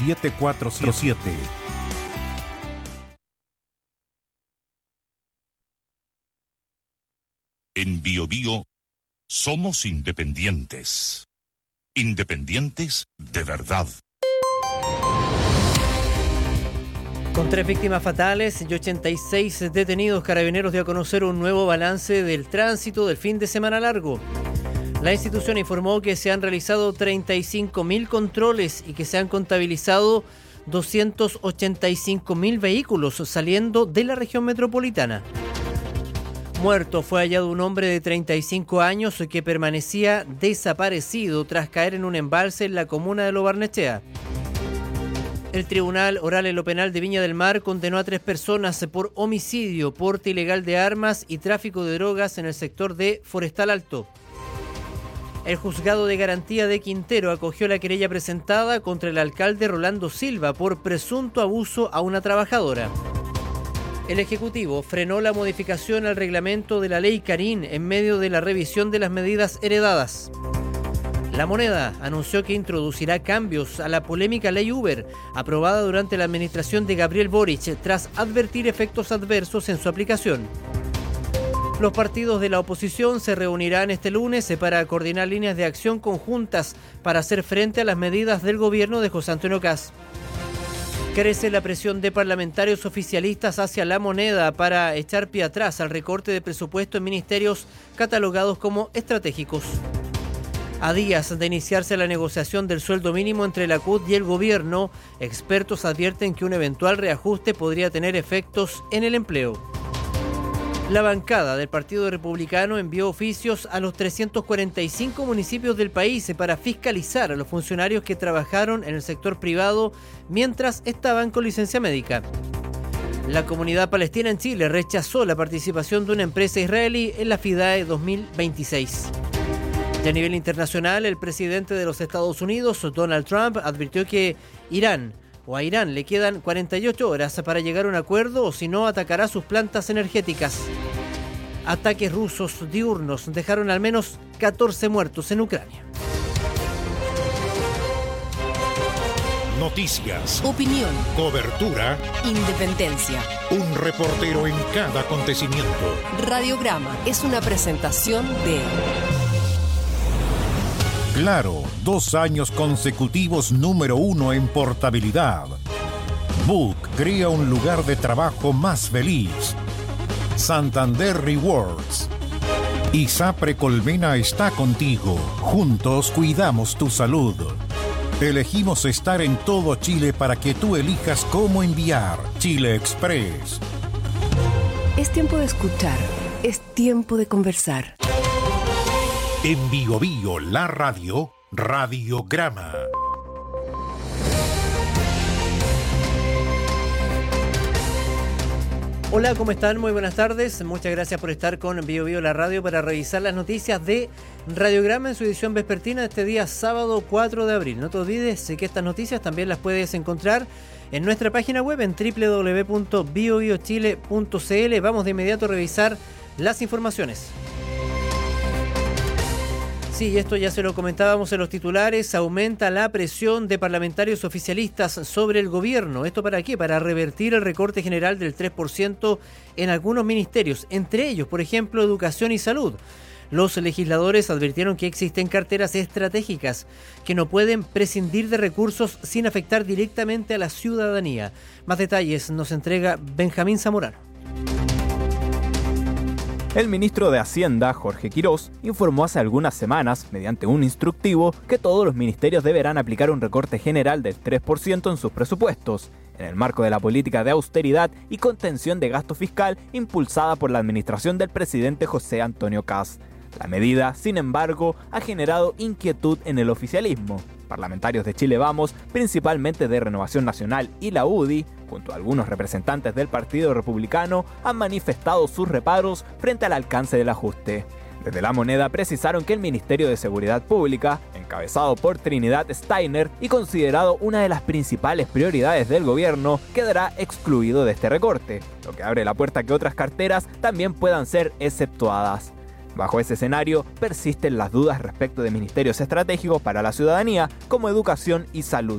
7407. En BioBio somos independientes. Independientes de verdad. Con 3 víctimas fatales y 86 detenidos, Carabineros dio a conocer un nuevo balance del tránsito del fin de semana largo. La institución informó que se han realizado 35.000 controles y que se han contabilizado 285.000 vehículos saliendo de la región metropolitana. Muerto fue hallado un hombre de 35 años que permanecía desaparecido tras caer en un embalse en la comuna de Lo Barnechea. El Tribunal Oral en lo Penal de Viña del Mar condenó a 3 personas por homicidio, porte ilegal de armas y tráfico de drogas en el sector de Forestal Alto. El Juzgado de Garantía de Quintero acogió la querella presentada contra el alcalde Rolando Silva por presunto abuso a una trabajadora. El Ejecutivo frenó la modificación al reglamento de la Ley Carín en medio de la revisión de las medidas heredadas. La Moneda anunció que introducirá cambios a la polémica Ley Uber, aprobada durante la administración de Gabriel Boric, tras advertir efectos adversos en su aplicación. Los partidos de la oposición se reunirán este lunes para coordinar líneas de acción conjuntas para hacer frente a las medidas del gobierno de José Antonio Kast. Crece la presión de parlamentarios oficialistas hacia La Moneda para echar pie atrás al recorte de presupuesto en ministerios catalogados como estratégicos. A días de iniciarse la negociación del sueldo mínimo entre la CUT y el gobierno, expertos advierten que un eventual reajuste podría tener efectos en el empleo. La bancada del Partido Republicano envió oficios a los 345 municipios del país para fiscalizar a los funcionarios que trabajaron en el sector privado mientras estaban con licencia médica. La comunidad palestina en Chile rechazó la participación de una empresa israelí en la FIDAE 2026. Y a nivel internacional, el presidente de los Estados Unidos, Donald Trump, advirtió que a Irán le quedan 48 horas para llegar a un acuerdo o si no atacará sus plantas energéticas. Ataques rusos diurnos dejaron al menos 14 muertos en Ucrania. Noticias, opinión, cobertura, independencia. Un reportero en cada acontecimiento. Radiograma es una presentación de Claro, 2 años consecutivos número 1 en portabilidad. Book crea un lugar de trabajo más feliz. Santander Rewards. ISAPRE Colmena está contigo. Juntos cuidamos tu salud. Elegimos estar en todo Chile para que tú elijas cómo enviar. Chile Express. Es tiempo de escuchar. Es tiempo de conversar. En BioBio, la radio, Radiograma. Hola, ¿cómo están? Muy buenas tardes. Muchas gracias por estar con BioBio, la radio, para revisar las noticias de Radiograma en su edición vespertina de este día sábado 4 de abril. No te olvides que estas noticias también las puedes encontrar en nuestra página web en www.biobiochile.cl. Vamos de inmediato a revisar las informaciones. Sí, esto ya se lo comentábamos en los titulares. Aumenta la presión de parlamentarios oficialistas sobre el gobierno. ¿Esto para qué? Para revertir el recorte general del 3% en algunos ministerios, entre ellos, por ejemplo, Educación y Salud. Los legisladores advirtieron que existen carteras estratégicas que no pueden prescindir de recursos sin afectar directamente a la ciudadanía. Más detalles nos entrega Benjamín Zamorano. El ministro de Hacienda, Jorge Quirós, informó hace algunas semanas, mediante un instructivo, que todos los ministerios deberán aplicar un recorte general del 3% en sus presupuestos, en el marco de la política de austeridad y contención de gasto fiscal impulsada por la administración del presidente José Antonio Kast. La medida, sin embargo, ha generado inquietud en el oficialismo. Parlamentarios de Chile Vamos, principalmente de Renovación Nacional y la UDI, junto a algunos representantes del Partido Republicano, han manifestado sus reparos frente al alcance del ajuste. Desde La Moneda precisaron que el Ministerio de Seguridad Pública, encabezado por Trinidad Steiner y considerado una de las principales prioridades del gobierno, quedará excluido de este recorte, lo que abre la puerta a que otras carteras también puedan ser exceptuadas. Bajo ese escenario, persisten las dudas respecto de ministerios estratégicos para la ciudadanía, como Educación y Salud.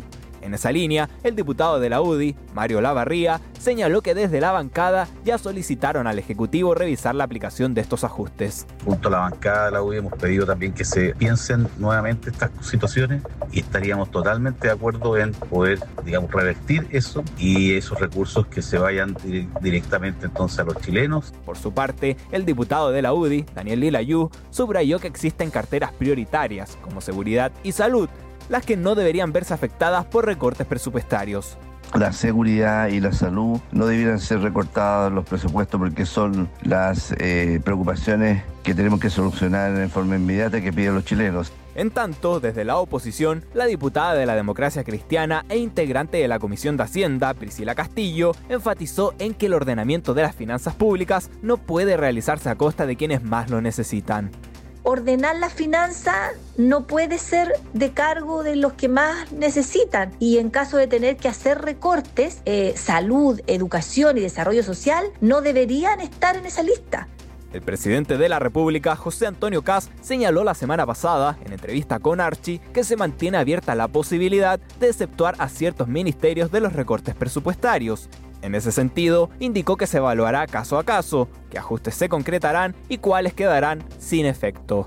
En esa línea, el diputado de la UDI, Mario Lavarría, señaló que desde la bancada ya solicitaron al Ejecutivo revisar la aplicación de estos ajustes. Junto a la bancada de la UDI hemos pedido también que se piensen nuevamente estas situaciones y estaríamos totalmente de acuerdo en poder, revertir eso y esos recursos que se vayan directamente entonces a los chilenos. Por su parte, el diputado de la UDI, Daniel Lilayú, subrayó que existen carteras prioritarias como seguridad y salud, las que no deberían verse afectadas por recortes presupuestarios. La seguridad y la salud no debieran ser recortadas en los presupuestos porque son las preocupaciones que tenemos que solucionar en forma inmediata que piden los chilenos. En tanto, desde la oposición, la diputada de la Democracia Cristiana e integrante de la Comisión de Hacienda, Priscila Castillo, enfatizó en que el ordenamiento de las finanzas públicas no puede realizarse a costa de quienes más lo necesitan. Ordenar la finanza no puede ser de cargo de los que más necesitan y en caso de tener que hacer recortes, salud, educación y desarrollo social no deberían estar en esa lista. El presidente de la República, José Antonio Kast, señaló la semana pasada, en entrevista con Archie, que se mantiene abierta la posibilidad de exceptuar a ciertos ministerios de los recortes presupuestarios. En ese sentido, indicó que se evaluará caso a caso, qué ajustes se concretarán y cuáles quedarán sin efecto.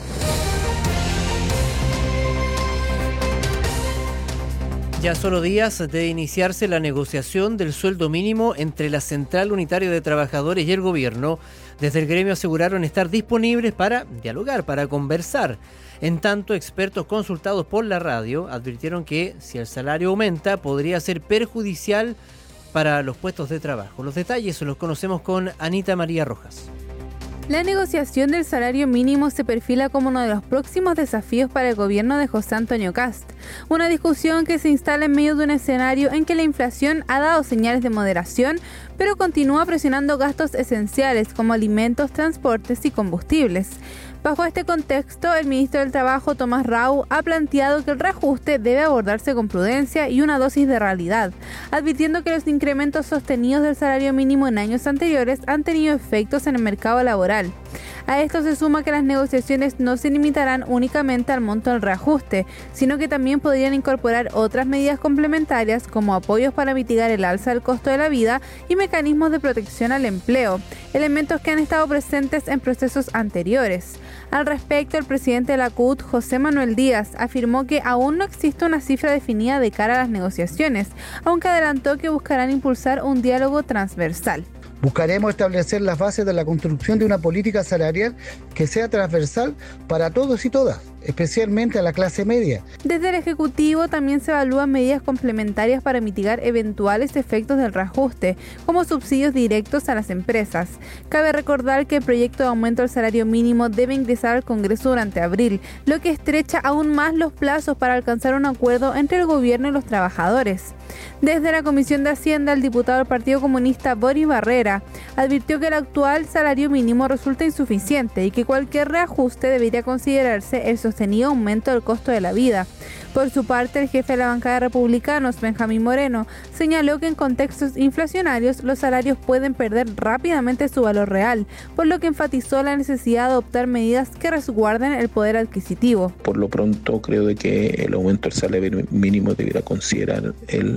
Ya solo días de iniciarse la negociación del sueldo mínimo entre la Central Unitaria de Trabajadores y el Gobierno, desde el gremio aseguraron estar disponibles para dialogar, para conversar. En tanto, expertos consultados por la radio advirtieron que si el salario aumenta podría ser perjudicial para los puestos de trabajo. Los detalles los conocemos con Anita María Rojas. La negociación del salario mínimo se perfila como uno de los próximos desafíos para el gobierno de José Antonio Kast. Una discusión que se instala en medio de un escenario en que la inflación ha dado señales de moderación, pero continúa presionando gastos esenciales como alimentos, transportes y combustibles. Bajo este contexto, el ministro del Trabajo, Tomás Rau, ha planteado que el reajuste debe abordarse con prudencia y una dosis de realidad, advirtiendo que los incrementos sostenidos del salario mínimo en años anteriores han tenido efectos en el mercado laboral. A esto se suma que las negociaciones no se limitarán únicamente al monto del reajuste, sino que también podrían incorporar otras medidas complementarias como apoyos para mitigar el alza del costo de la vida y mecanismos de protección al empleo, elementos que han estado presentes en procesos anteriores. Al respecto, el presidente de la CUT, José Manuel Díaz, afirmó que aún no existe una cifra definida de cara a las negociaciones, aunque adelantó que buscarán impulsar un diálogo transversal. Buscaremos establecer las bases de la construcción de una política salarial que sea transversal para todos y todas, especialmente a la clase media. Desde el Ejecutivo también se evalúan medidas complementarias para mitigar eventuales efectos del reajuste, como subsidios directos a las empresas. Cabe recordar que el proyecto de aumento del salario mínimo debe ingresar al Congreso durante abril, lo que estrecha aún más los plazos para alcanzar un acuerdo entre el gobierno y los trabajadores. Desde la Comisión de Hacienda, el diputado del Partido Comunista, Boris Barrera, advirtió que el actual salario mínimo resulta insuficiente y que cualquier reajuste debería considerarse el sostenido aumento del costo de la vida. Por su parte, el jefe de la bancada de republicanos, Benjamín Moreno, señaló que en contextos inflacionarios los salarios pueden perder rápidamente su valor real, por lo que enfatizó la necesidad de adoptar medidas que resguarden el poder adquisitivo. Por lo pronto, creo de que el aumento del salario mínimo deberá considerar el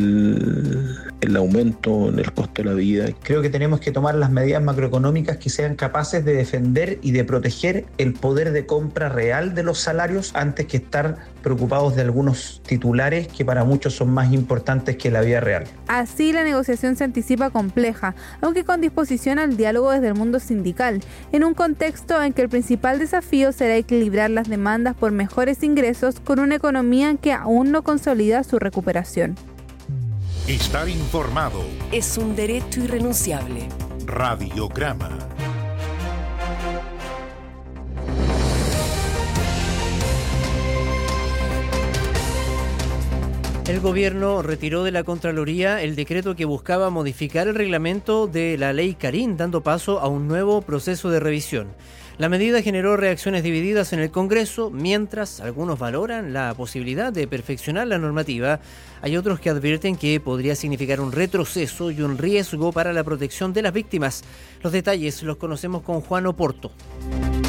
aumento en el costo de la vida. Creo que tenemos que tomar las medidas macroeconómicas que sean capaces de defender y de proteger el poder de compra real de los salarios antes que estar preocupados de algunos titulares que para muchos son más importantes que la vida real. Así, la negociación se anticipa compleja, aunque con disposición al diálogo desde el mundo sindical, en un contexto en que el principal desafío será equilibrar las demandas por mejores ingresos con una economía que aún no consolida su recuperación. Estar informado es un derecho irrenunciable. Radiograma. El gobierno retiró de la Contraloría el decreto que buscaba modificar el reglamento de la ley Carín, dando paso a un nuevo proceso de revisión. La medida generó reacciones divididas en el Congreso, mientras algunos valoran la posibilidad de perfeccionar la normativa. Hay otros que advierten que podría significar un retroceso y un riesgo para la protección de las víctimas. Los detalles los conocemos con Juan Oporto.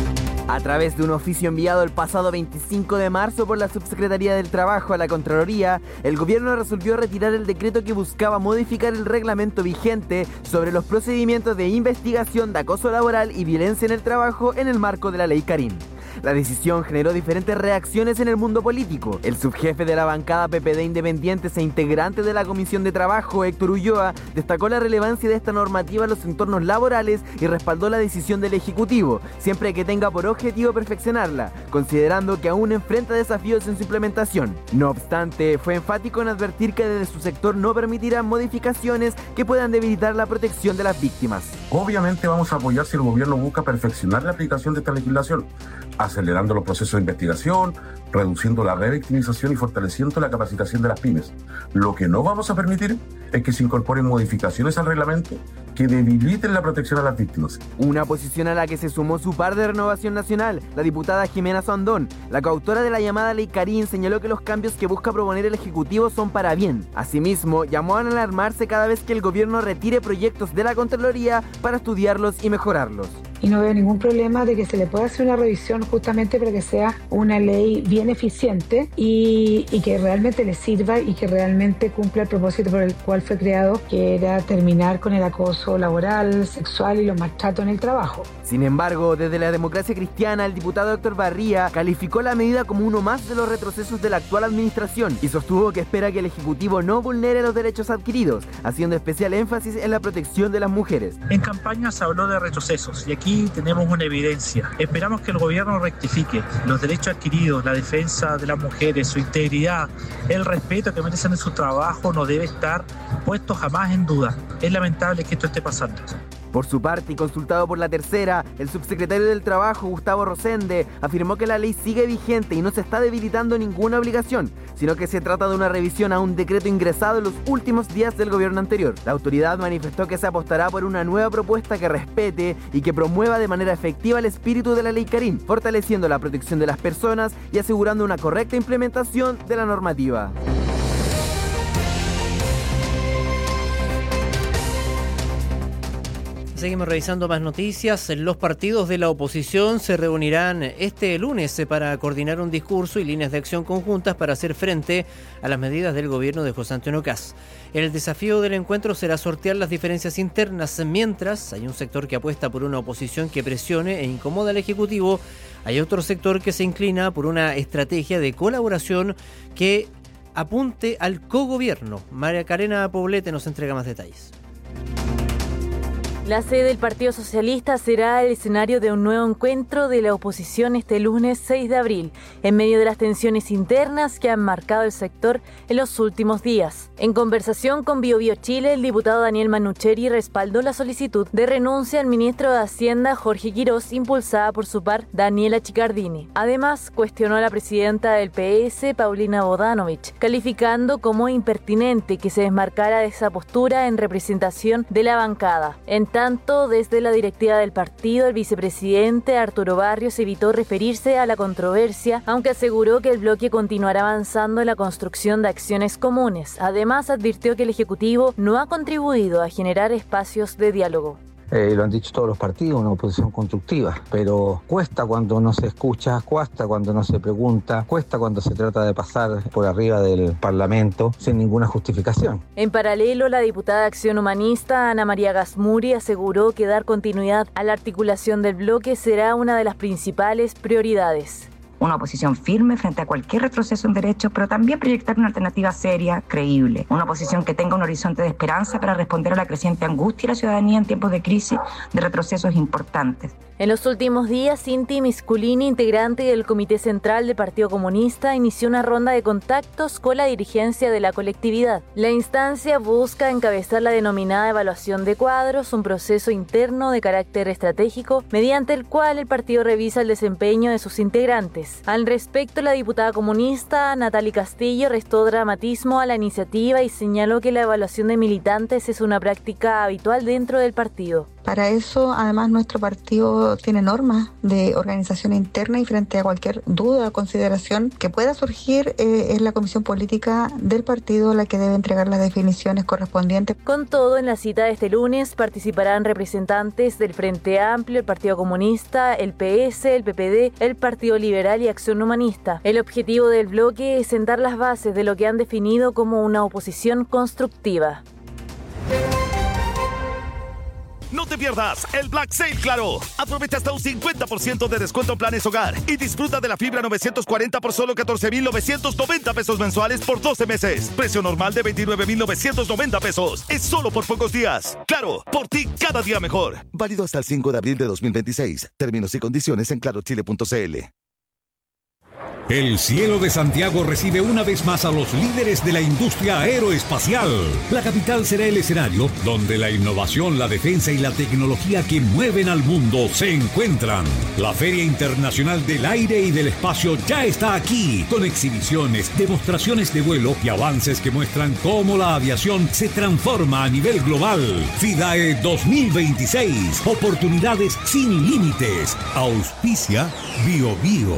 A través de un oficio enviado el pasado 25 de marzo por la Subsecretaría del Trabajo a la Contraloría, el gobierno resolvió retirar el decreto que buscaba modificar el reglamento vigente sobre los procedimientos de investigación de acoso laboral y violencia en el trabajo en el marco de la Ley Carín. La decisión generó diferentes reacciones en el mundo político. El subjefe de la bancada PPD Independientes e integrante de la Comisión de Trabajo, Héctor Ulloa, destacó la relevancia de esta normativa en los entornos laborales y respaldó la decisión del Ejecutivo, siempre que tenga por objetivo perfeccionarla, considerando que aún enfrenta desafíos en su implementación. No obstante, fue enfático en advertir que desde su sector no permitirán modificaciones que puedan debilitar la protección de las víctimas. Obviamente vamos a apoyar si el gobierno busca perfeccionar la aplicación de esta legislación, acelerando los procesos de investigación, reduciendo la revictimización y fortaleciendo la capacitación de las pymes. Lo que no vamos a permitir es que se incorporen modificaciones al reglamento que debiliten la protección a las víctimas. Una posición a la que se sumó su par de Renovación Nacional, la diputada Jimena Sandón. La coautora de la llamada Ley Carín señaló que los cambios que busca proponer el Ejecutivo son para bien. Asimismo, llamó a alarmarse cada vez que el gobierno retire proyectos de la Contraloría para estudiarlos y mejorarlos. Y no veo ningún problema de que se le pueda hacer una revisión justamente para que sea una ley bien eficiente y que realmente le sirva y que realmente cumpla el propósito por el cual fue creado, que era terminar con el acoso laboral, sexual y los maltratos en el trabajo. Sin embargo, desde la Democracia Cristiana, el diputado Héctor Barría calificó la medida como uno más de los retrocesos de la actual administración y sostuvo que espera que el Ejecutivo no vulnere los derechos adquiridos, haciendo especial énfasis en la protección de las mujeres. En campaña se habló de retrocesos y aquí tenemos una evidencia. Esperamos que el gobierno rectifique los derechos adquiridos, la defensa de las mujeres, su integridad, el respeto que merecen en su trabajo no debe estar puesto jamás en duda. Es lamentable que esto esté pasando. Por su parte, y consultado por La Tercera, el subsecretario del Trabajo, Gustavo Rosende, afirmó que la ley sigue vigente y no se está debilitando ninguna obligación, sino que se trata de una revisión a un decreto ingresado en los últimos días del gobierno anterior. La autoridad manifestó que se apostará por una nueva propuesta que respete y que promueva de manera efectiva el espíritu de la Ley Carín, fortaleciendo la protección de las personas y asegurando una correcta implementación de la normativa. Seguimos revisando más noticias. Los partidos de la oposición se reunirán este lunes para coordinar un discurso y líneas de acción conjuntas para hacer frente a las medidas del gobierno de José Antonio Kast. El desafío del encuentro será sortear las diferencias internas. Mientras hay un sector que apuesta por una oposición que presione e incomoda al Ejecutivo, hay otro sector que se inclina por una estrategia de colaboración que apunte al cogobierno. María Carena Poblete nos entrega más detalles. La sede del Partido Socialista será el escenario de un nuevo encuentro de la oposición este lunes 6 de abril, en medio de las tensiones internas que han marcado el sector en los últimos días. En conversación con BioBio Chile, el diputado Daniel Manucheri respaldó la solicitud de renuncia al ministro de Hacienda Jorge Quirós, impulsada por su par Daniela Chiccardini. Además, cuestionó a la presidenta del PS, Paulina Bodanovich, calificando como impertinente que se desmarcara de esa postura en representación de la bancada. En tanto, desde la directiva del partido, el vicepresidente Arturo Barrios evitó referirse a la controversia, aunque aseguró que el bloque continuará avanzando en la construcción de acciones comunes. Además, advirtió que el Ejecutivo no ha contribuido a generar espacios de diálogo. Lo han dicho todos los partidos, una oposición constructiva, pero cuesta cuando no se escucha, cuesta cuando no se pregunta, cuesta cuando se trata de pasar por arriba del Parlamento sin ninguna justificación. En paralelo, la diputada de Acción Humanista, Ana María Gasmuri, aseguró que dar continuidad a la articulación del bloque será una de las principales prioridades. Una oposición firme frente a cualquier retroceso en derechos, pero también proyectar una alternativa seria, creíble. Una oposición que tenga un horizonte de esperanza para responder a la creciente angustia de la ciudadanía en tiempos de crisis, de retrocesos importantes. En los últimos días, Inti Misculini, integrante del Comité Central del Partido Comunista, inició una ronda de contactos con la dirigencia de la colectividad. La instancia busca encabezar la denominada evaluación de cuadros, un proceso interno de carácter estratégico mediante el cual el partido revisa el desempeño de sus integrantes. Al respecto, la diputada comunista Natalie Castillo restó dramatismo a la iniciativa y señaló que la evaluación de militantes es una práctica habitual dentro del partido. Para eso, además, nuestro partido tiene normas de organización interna y frente a cualquier duda o consideración que pueda surgir, es la comisión política del partido la que debe entregar las definiciones correspondientes. Con todo, en la cita de este lunes participarán representantes del Frente Amplio, el Partido Comunista, el PS, el PPD, el Partido Liberal y Acción Humanista. El objetivo del bloque es sentar las bases de lo que han definido como una oposición constructiva. No te pierdas el Black Sale Claro. Aprovecha hasta un 50% de descuento en planes hogar y disfruta de la fibra 940 por solo 14,990 pesos mensuales por 12 meses. Precio normal de 29,990 pesos. Es solo por pocos días. Claro, por ti cada día mejor. Válido hasta el 5 de abril de 2026. Términos y condiciones en clarochile.cl. El cielo de Santiago recibe una vez más a los líderes de la industria aeroespacial. La capital será el escenario donde la innovación, la defensa y la tecnología que mueven al mundo se encuentran. La Feria Internacional del Aire y del Espacio ya está aquí, con exhibiciones, demostraciones de vuelo y avances que muestran cómo la aviación se transforma a nivel global. FIDAE 2026. Oportunidades sin límites. Auspicia BioBio.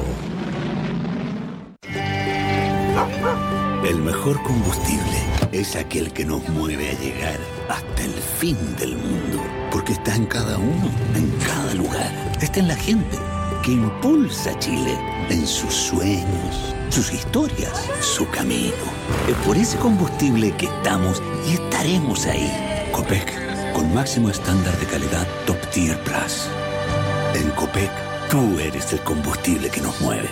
El mejor combustible es aquel que nos mueve a llegar hasta el fin del mundo. Porque está en cada uno, en cada lugar. Está en la gente que impulsa a Chile en sus sueños, sus historias, su camino. Es por ese combustible que estamos y estaremos ahí. Copec, con máximo estándar de calidad Top Tier Plus. En Copec, tú eres el combustible que nos mueve.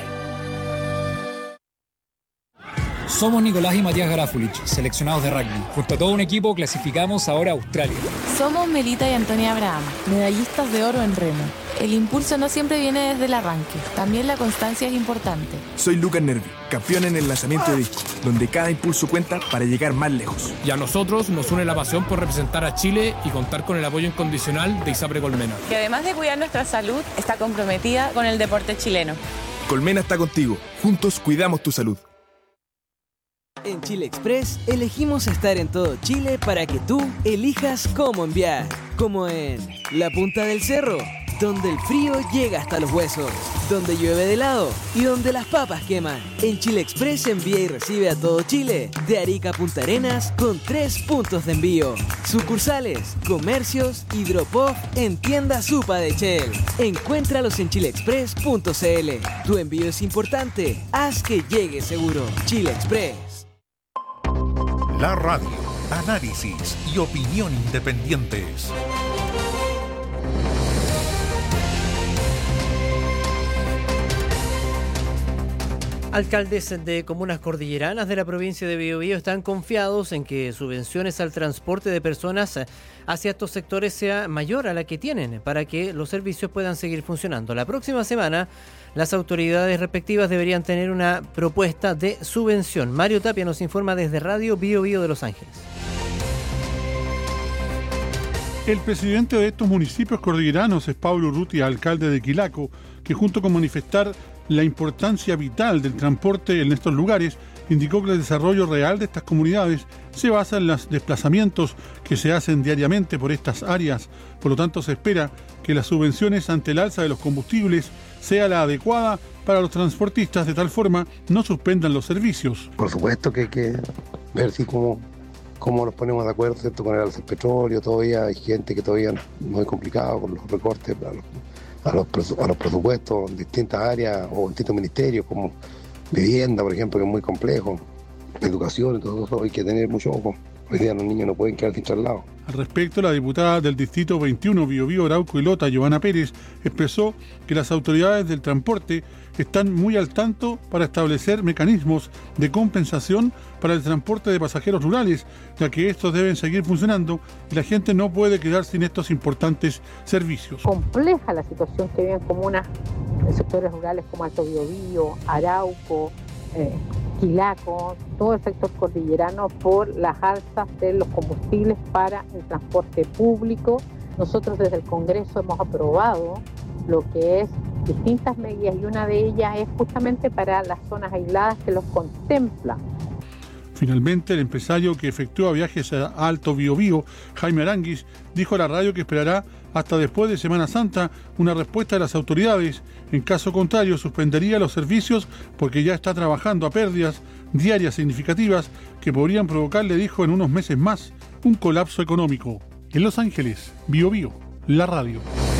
Somos Nicolás y Matías Garafulich, seleccionados de rugby. Junto a todo un equipo clasificamos ahora a Australia. Somos Melita y Antonia Abraham, medallistas de oro en remo. El impulso no siempre viene desde el arranque, también la constancia es importante. Soy Lucas Nervi, campeón en el lanzamiento de disco, donde cada impulso cuenta para llegar más lejos. Y a nosotros nos une la pasión por representar a Chile y contar con el apoyo incondicional de ISAPRE Colmena. Que además de cuidar nuestra salud, está comprometida con el deporte chileno. Colmena está contigo, juntos cuidamos tu salud. En Chile Express elegimos estar en todo Chile para que tú elijas cómo enviar. Como en la punta del cerro, donde el frío llega hasta los huesos, donde llueve de helado y donde las papas queman. En Chile Express envía y recibe a todo Chile, de Arica a Punta Arenas, con 3 puntos de envío. Sucursales, comercios y drop-off en tienda Supa de Shell. Encuéntralos en chileexpress.cl. Tu envío es importante, haz que llegue seguro. Chile Express. La radio, análisis y opinión independientes. Alcaldes de comunas cordilleranas de la provincia de Biobío están confiados en que subvenciones al transporte de personas hacia estos sectores sea mayor a la que tienen para que los servicios puedan seguir funcionando. La próxima semana, las autoridades respectivas deberían tener una propuesta de subvención. Mario Tapia nos informa desde Radio Biobío de Los Ángeles. El presidente de estos municipios cordilleranos es Pablo Urrutia, alcalde de Quilaco, que junto con manifestar la importancia vital del transporte en estos lugares, indicó que el desarrollo real de estas comunidades se basa en los desplazamientos que se hacen diariamente por estas áreas. Por lo tanto, se espera que las subvenciones ante el alza de los combustibles sea la adecuada para los transportistas, de tal forma no suspendan los servicios. Por supuesto que hay que ver si cómo nos ponemos de acuerdo, ¿cierto?, con el alza del petróleo. Todavía hay gente que todavía no es complicado con los recortes a los presupuestos en distintas áreas o en distintos ministerios, como vivienda, por ejemplo, que es muy complejo, educación y todo eso, hay que tener mucho ojo. Hoy día los niños no pueden quedar sin traslado. Al respecto, la diputada del Distrito 21, Biobío, Arauco y Lota, Giovanna Pérez, expresó que las autoridades del transporte están muy al tanto para establecer mecanismos de compensación para el transporte de pasajeros rurales, ya que estos deben seguir funcionando y la gente no puede quedar sin estos importantes servicios. Compleja la situación que viven comunas en sectores rurales como Alto Biobío, Arauco, Quilaco, todo el sector cordillerano por las alzas de los combustibles para el transporte público. Nosotros desde el Congreso hemos aprobado lo que es distintas medidas y una de ellas es justamente para las zonas aisladas que los contemplan. Finalmente, el empresario que efectúa viajes a Alto Biobío, Jaime Aranguis, dijo a la radio que esperará hasta después de Semana Santa una respuesta de las autoridades. En caso contrario, suspendería los servicios porque ya está trabajando a pérdidas diarias significativas que podrían provocarle, dijo, en unos meses más, un colapso económico. En Los Ángeles, Bio Bio, la radio.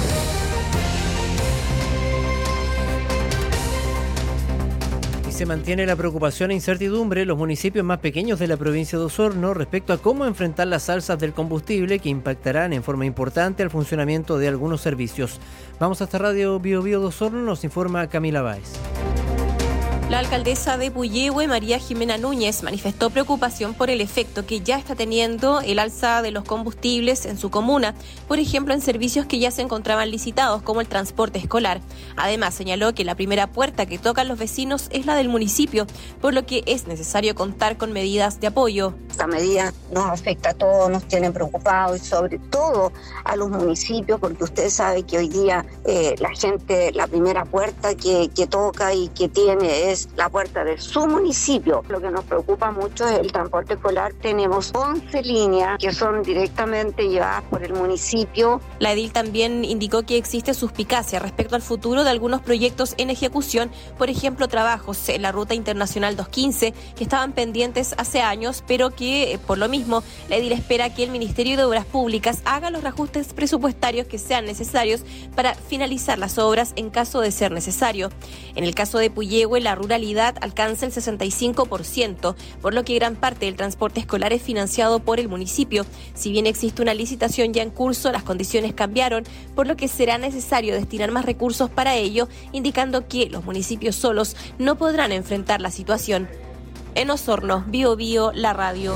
Se mantiene la preocupación e incertidumbre en los municipios más pequeños de la provincia de Osorno respecto a cómo enfrentar las alzas del combustible que impactarán en forma importante al funcionamiento de algunos servicios. Vamos hasta Radio Bio Bio de Osorno, nos informa Camila Báez. La alcaldesa de Puyehue, María Jimena Núñez, manifestó preocupación por el efecto que ya está teniendo el alza de los combustibles en su comuna, por ejemplo en servicios que ya se encontraban licitados como el transporte escolar. Además, señaló que la primera puerta que tocan los vecinos es la del municipio, por lo que es necesario contar con medidas de apoyo. Esta medida nos afecta a todos, nos tiene preocupados y sobre todo a los municipios, porque usted sabe que hoy día la gente, la primera puerta que toca y que tiene es la puerta de su municipio. Lo que nos preocupa mucho es el transporte escolar. Tenemos 11 líneas que son directamente llevadas por el municipio. La edil también indicó que existe suspicacia respecto al futuro de algunos proyectos en ejecución, por ejemplo, trabajos en la Ruta Internacional 215, que estaban pendientes hace años, pero que, por lo mismo, la edil espera que el Ministerio de Obras Públicas haga los reajustes presupuestarios que sean necesarios para finalizar las obras en caso de ser necesario. En el caso de Puyehue, la ruralidad alcanza el 65%, por lo que gran parte del transporte escolar es financiado por el municipio. Si bien existe una licitación ya en curso, las condiciones cambiaron, por lo que será necesario destinar más recursos para ello, indicando que los municipios solos no podrán enfrentar la situación. En Osorno, Bio Bio, la radio.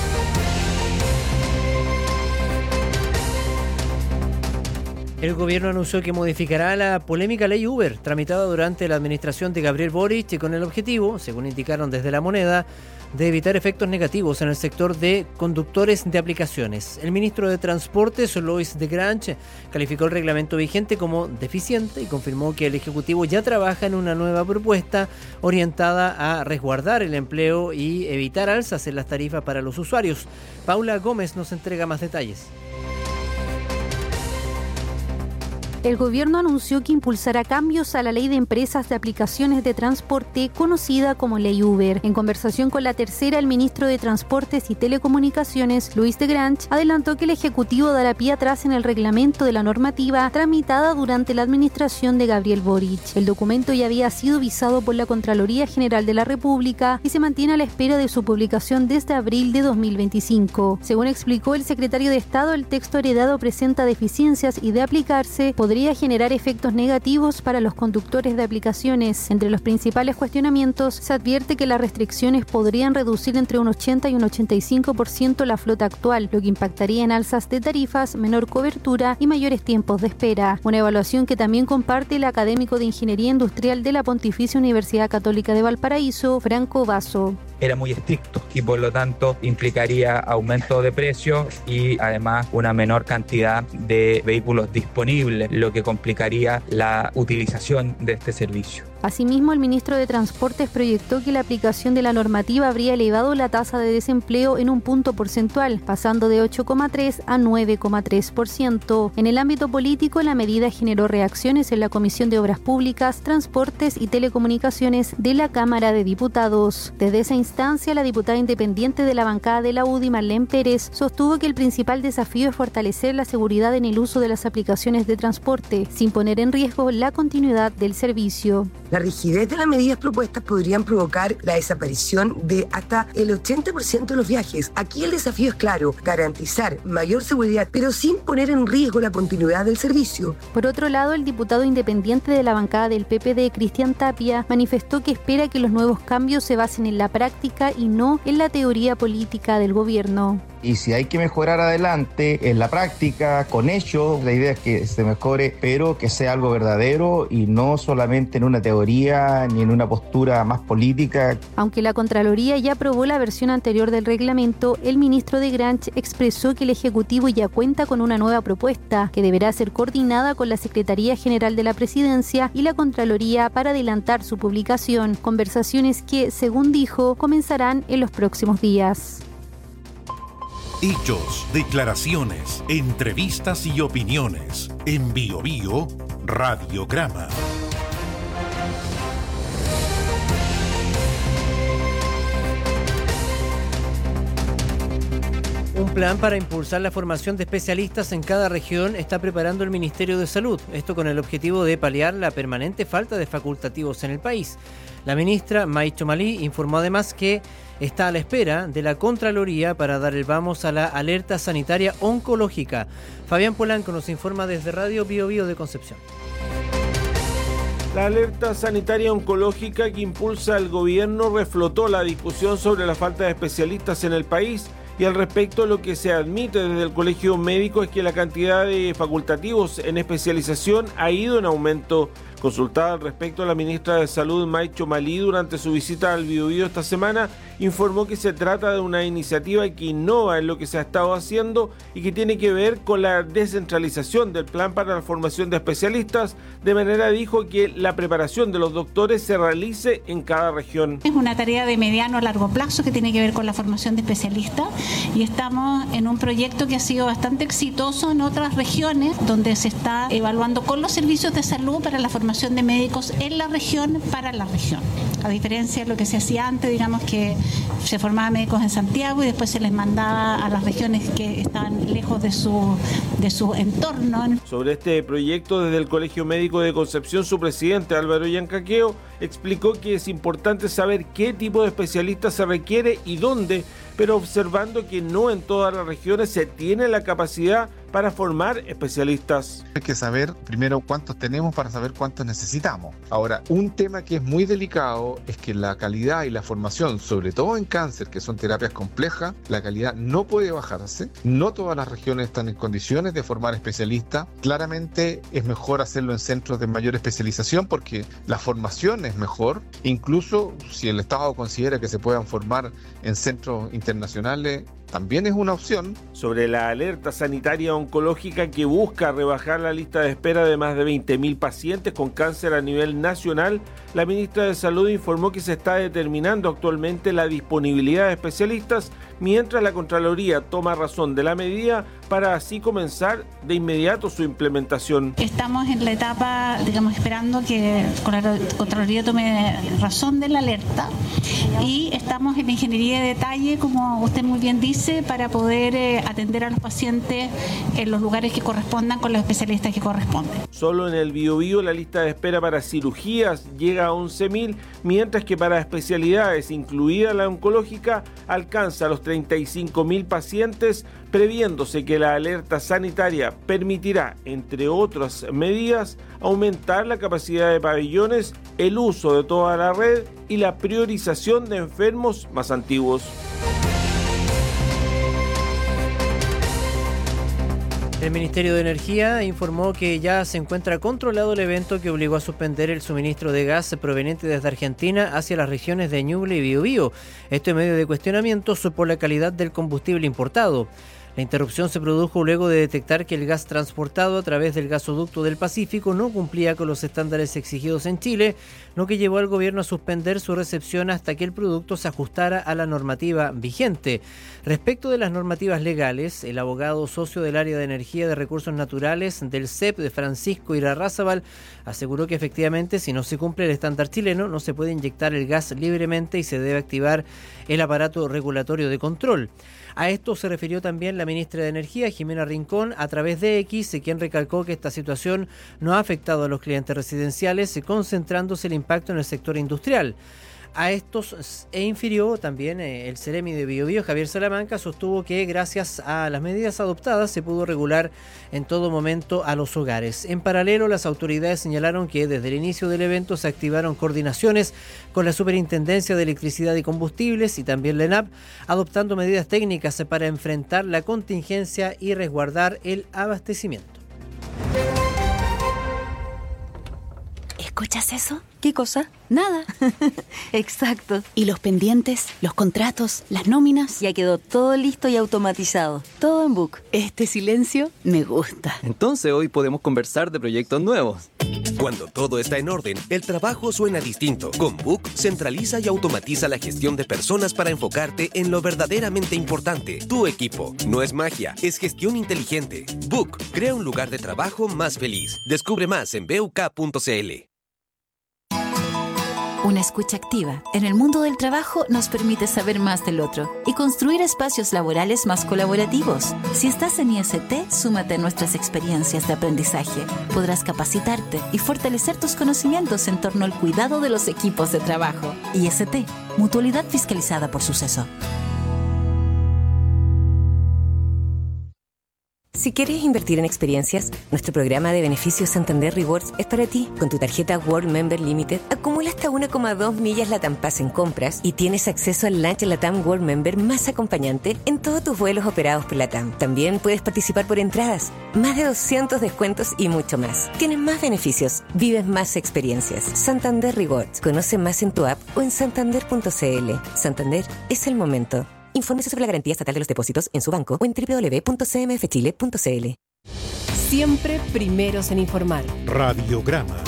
El gobierno anunció que modificará la polémica ley Uber, tramitada durante la administración de Gabriel Boric, con el objetivo, según indicaron desde La Moneda, de evitar efectos negativos en el sector de conductores de aplicaciones. El ministro de Transportes, Lois de Grange, calificó el reglamento vigente como deficiente y confirmó que el Ejecutivo ya trabaja en una nueva propuesta orientada a resguardar el empleo y evitar alzas en las tarifas para los usuarios. Paula Gómez nos entrega más detalles. El gobierno anunció que impulsará cambios a la ley de empresas de aplicaciones de transporte conocida como ley Uber. En conversación con La Tercera, el ministro de Transportes y Telecomunicaciones, Luis de Grange, adelantó que el Ejecutivo dará pie atrás en el reglamento de la normativa tramitada durante la administración de Gabriel Boric. El documento ya había sido visado por la Contraloría General de la República y se mantiene a la espera de su publicación desde abril de 2025. Según explicó el secretario de Estado, el texto heredado presenta deficiencias y de aplicarse podría generar efectos negativos para los conductores de aplicaciones. Entre los principales cuestionamientos, se advierte que las restricciones podrían reducir entre un 80 y un 85% la flota actual, lo que impactaría en alzas de tarifas, menor cobertura y mayores tiempos de espera. Una evaluación que también comparte el académico de Ingeniería Industrial de la Pontificia Universidad Católica de Valparaíso, Franco Vaso. Era muy estricto y por lo tanto implicaría aumento de precios y además una menor cantidad de vehículos disponibles, lo que complicaría la utilización de este servicio. Asimismo, el ministro de Transportes proyectó que la aplicación de la normativa habría elevado la tasa de desempleo en un punto porcentual, pasando de 8,3 a 9,3%. En el ámbito político, la medida generó reacciones en la Comisión de Obras Públicas, Transportes y Telecomunicaciones de la Cámara de Diputados. Desde esa instancia, la diputada independiente de la bancada de la UDI, Marlene Pérez, sostuvo que el principal desafío es fortalecer la seguridad en el uso de las aplicaciones de transporte, sin poner en riesgo la continuidad del servicio. La rigidez de las medidas propuestas podrían provocar la desaparición de hasta el 80% de los viajes. Aquí el desafío es claro, garantizar mayor seguridad, pero sin poner en riesgo la continuidad del servicio. Por otro lado, el diputado independiente de la bancada del PPD, Cristian Tapia, manifestó que espera que los nuevos cambios se basen en la práctica y no en la teoría política del gobierno. Y si hay que mejorar adelante en la práctica, con hechos, la idea es que se mejore, pero que sea algo verdadero y no solamente en una teoría ni en una postura más política. Aunque la Contraloría ya aprobó la versión anterior del reglamento, el ministro de Grange expresó que el Ejecutivo ya cuenta con una nueva propuesta que deberá ser coordinada con la Secretaría General de la Presidencia y la Contraloría para adelantar su publicación. Conversaciones que, según dijo, comenzarán en los próximos días. Hechos, declaraciones, entrevistas y opiniones. En Bio Bio, Radiograma. Un plan para impulsar la formación de especialistas en cada región está preparando el Ministerio de Salud, esto con el objetivo de paliar la permanente falta de facultativos en el país. La ministra May Chomalí informó además que está a la espera de la Contraloría para dar el vamos a la alerta sanitaria oncológica. Fabián Polanco nos informa desde Radio Bio Bio de Concepción. La alerta sanitaria oncológica que impulsa el gobierno reflotó la discusión sobre la falta de especialistas en el país. Y al respecto, lo que se admite desde el Colegio Médico es que la cantidad de facultativos en especialización ha ido en aumento. Consultada al respecto, la ministra de Salud, May Chomalí, durante su visita al Bio Bio esta semana, informó que se trata de una iniciativa que innova en lo que se ha estado haciendo y que tiene que ver con la descentralización del plan para la formación de especialistas. De manera, dijo que la preparación de los doctores se realice en cada región. Es una tarea de mediano a largo plazo que tiene que ver con la formación de especialistas y estamos en un proyecto que ha sido bastante exitoso en otras regiones donde se está evaluando con los servicios de salud para la formación de médicos en la región para la región. A diferencia de lo que se hacía antes, digamos que se formaban médicos en Santiago y después se les mandaba a las regiones que estaban lejos de su entorno. Sobre este proyecto, desde el Colegio Médico de Concepción, su presidente Álvaro Yancaqueo explicó que es importante saber qué tipo de especialistas se requiere y dónde, pero observando que no en todas las regiones se tiene la capacidad para formar especialistas. Hay que saber primero cuántos tenemos para saber cuántos necesitamos. Ahora, un tema que es muy delicado es que la calidad y la formación, sobre todo en cáncer, que son terapias complejas, la calidad no puede bajarse. No todas las regiones están en condiciones de formar especialistas. Claramente es mejor hacerlo en centros de mayor especialización porque la formación es mejor. Incluso si el Estado considera que se puedan formar en centros internacionales, también es una opción. Sobre la alerta sanitaria oncológica que busca rebajar la lista de espera de más de 20.000 pacientes con cáncer a nivel nacional, la ministra de Salud informó que se está determinando actualmente la disponibilidad de especialistas mientras la Contraloría toma razón de la medida para así comenzar de inmediato su implementación. Estamos en la etapa, esperando que la Contraloría tome razón de la alerta y estamos en la ingeniería de detalle, como usted muy bien dice, para poder atender a los pacientes en los lugares que correspondan con los especialistas que corresponden. Solo en el Bio Bio la lista de espera para cirugías llega a 11.000, mientras que para especialidades, incluida la oncológica, alcanza los 35.000 pacientes, previéndose que la alerta sanitaria permitirá, entre otras medidas, aumentar la capacidad de pabellones, el uso de toda la red y la priorización de enfermos más antiguos. El Ministerio de Energía informó que ya se encuentra controlado el evento que obligó a suspender el suministro de gas proveniente desde Argentina hacia las regiones de Ñuble y Biobío. Esto en medio de cuestionamientos por la calidad del combustible importado. La interrupción se produjo luego de detectar que el gas transportado a través del gasoducto del Pacífico no cumplía con los estándares exigidos en Chile, lo que llevó al gobierno a suspender su recepción hasta que el producto se ajustara a la normativa vigente. Respecto de las normativas legales, el abogado socio del área de energía de recursos naturales del CEP de Francisco Irarrázaval aseguró que efectivamente si no se cumple el estándar chileno no se puede inyectar el gas libremente y se debe activar el aparato regulatorio de control. A esto se refirió también la ministra de Energía, Jimena Rincón, a través de X, quien recalcó que esta situación no ha afectado a los clientes residenciales, concentrándose el impacto en el sector industrial. A estos infirió también el Ceremi de Biobío, Javier Salamanca, sostuvo que gracias a las medidas adoptadas se pudo regular en todo momento a los hogares. En paralelo, las autoridades señalaron que desde el inicio del evento se activaron coordinaciones con la Superintendencia de Electricidad y Combustibles y también la ENAP, adoptando medidas técnicas para enfrentar la contingencia y resguardar el abastecimiento. ¿Escuchas eso? ¿Qué cosa? Nada. Exacto. ¿Y los pendientes, los contratos, las nóminas? Ya quedó todo listo y automatizado. Todo en Book. Este silencio me gusta. Entonces hoy podemos conversar de proyectos nuevos. Cuando todo está en orden, el trabajo suena distinto. Con Book, centraliza y automatiza la gestión de personas para enfocarte en lo verdaderamente importante, tu equipo. No es magia, es gestión inteligente. Book, crea un lugar de trabajo más feliz. Descubre más en buk.cl. Una escucha activa en el mundo del trabajo nos permite saber más del otro y construir espacios laborales más colaborativos. Si estás en IST, súmate a nuestras experiencias de aprendizaje. Podrás capacitarte y fortalecer tus conocimientos en torno al cuidado de los equipos de trabajo. IST, Mutualidad fiscalizada por Suceso. Si quieres invertir en experiencias, nuestro programa de beneficios Santander Rewards es para ti. Con tu tarjeta World Member Limited, acumula hasta 1,2 millas LATAM Pass en compras y tienes acceso al lunch LATAM World Member más acompañante en todos tus vuelos operados por LATAM. También puedes participar por entradas, más de 200 descuentos y mucho más. Tienes más beneficios, vives más experiencias. Santander Rewards. Conoce más en tu app o en santander.cl. Santander es el momento. Infórmese sobre la garantía estatal de los depósitos en su banco o en www.cmfchile.cl. Siempre primeros en informar. Radiograma.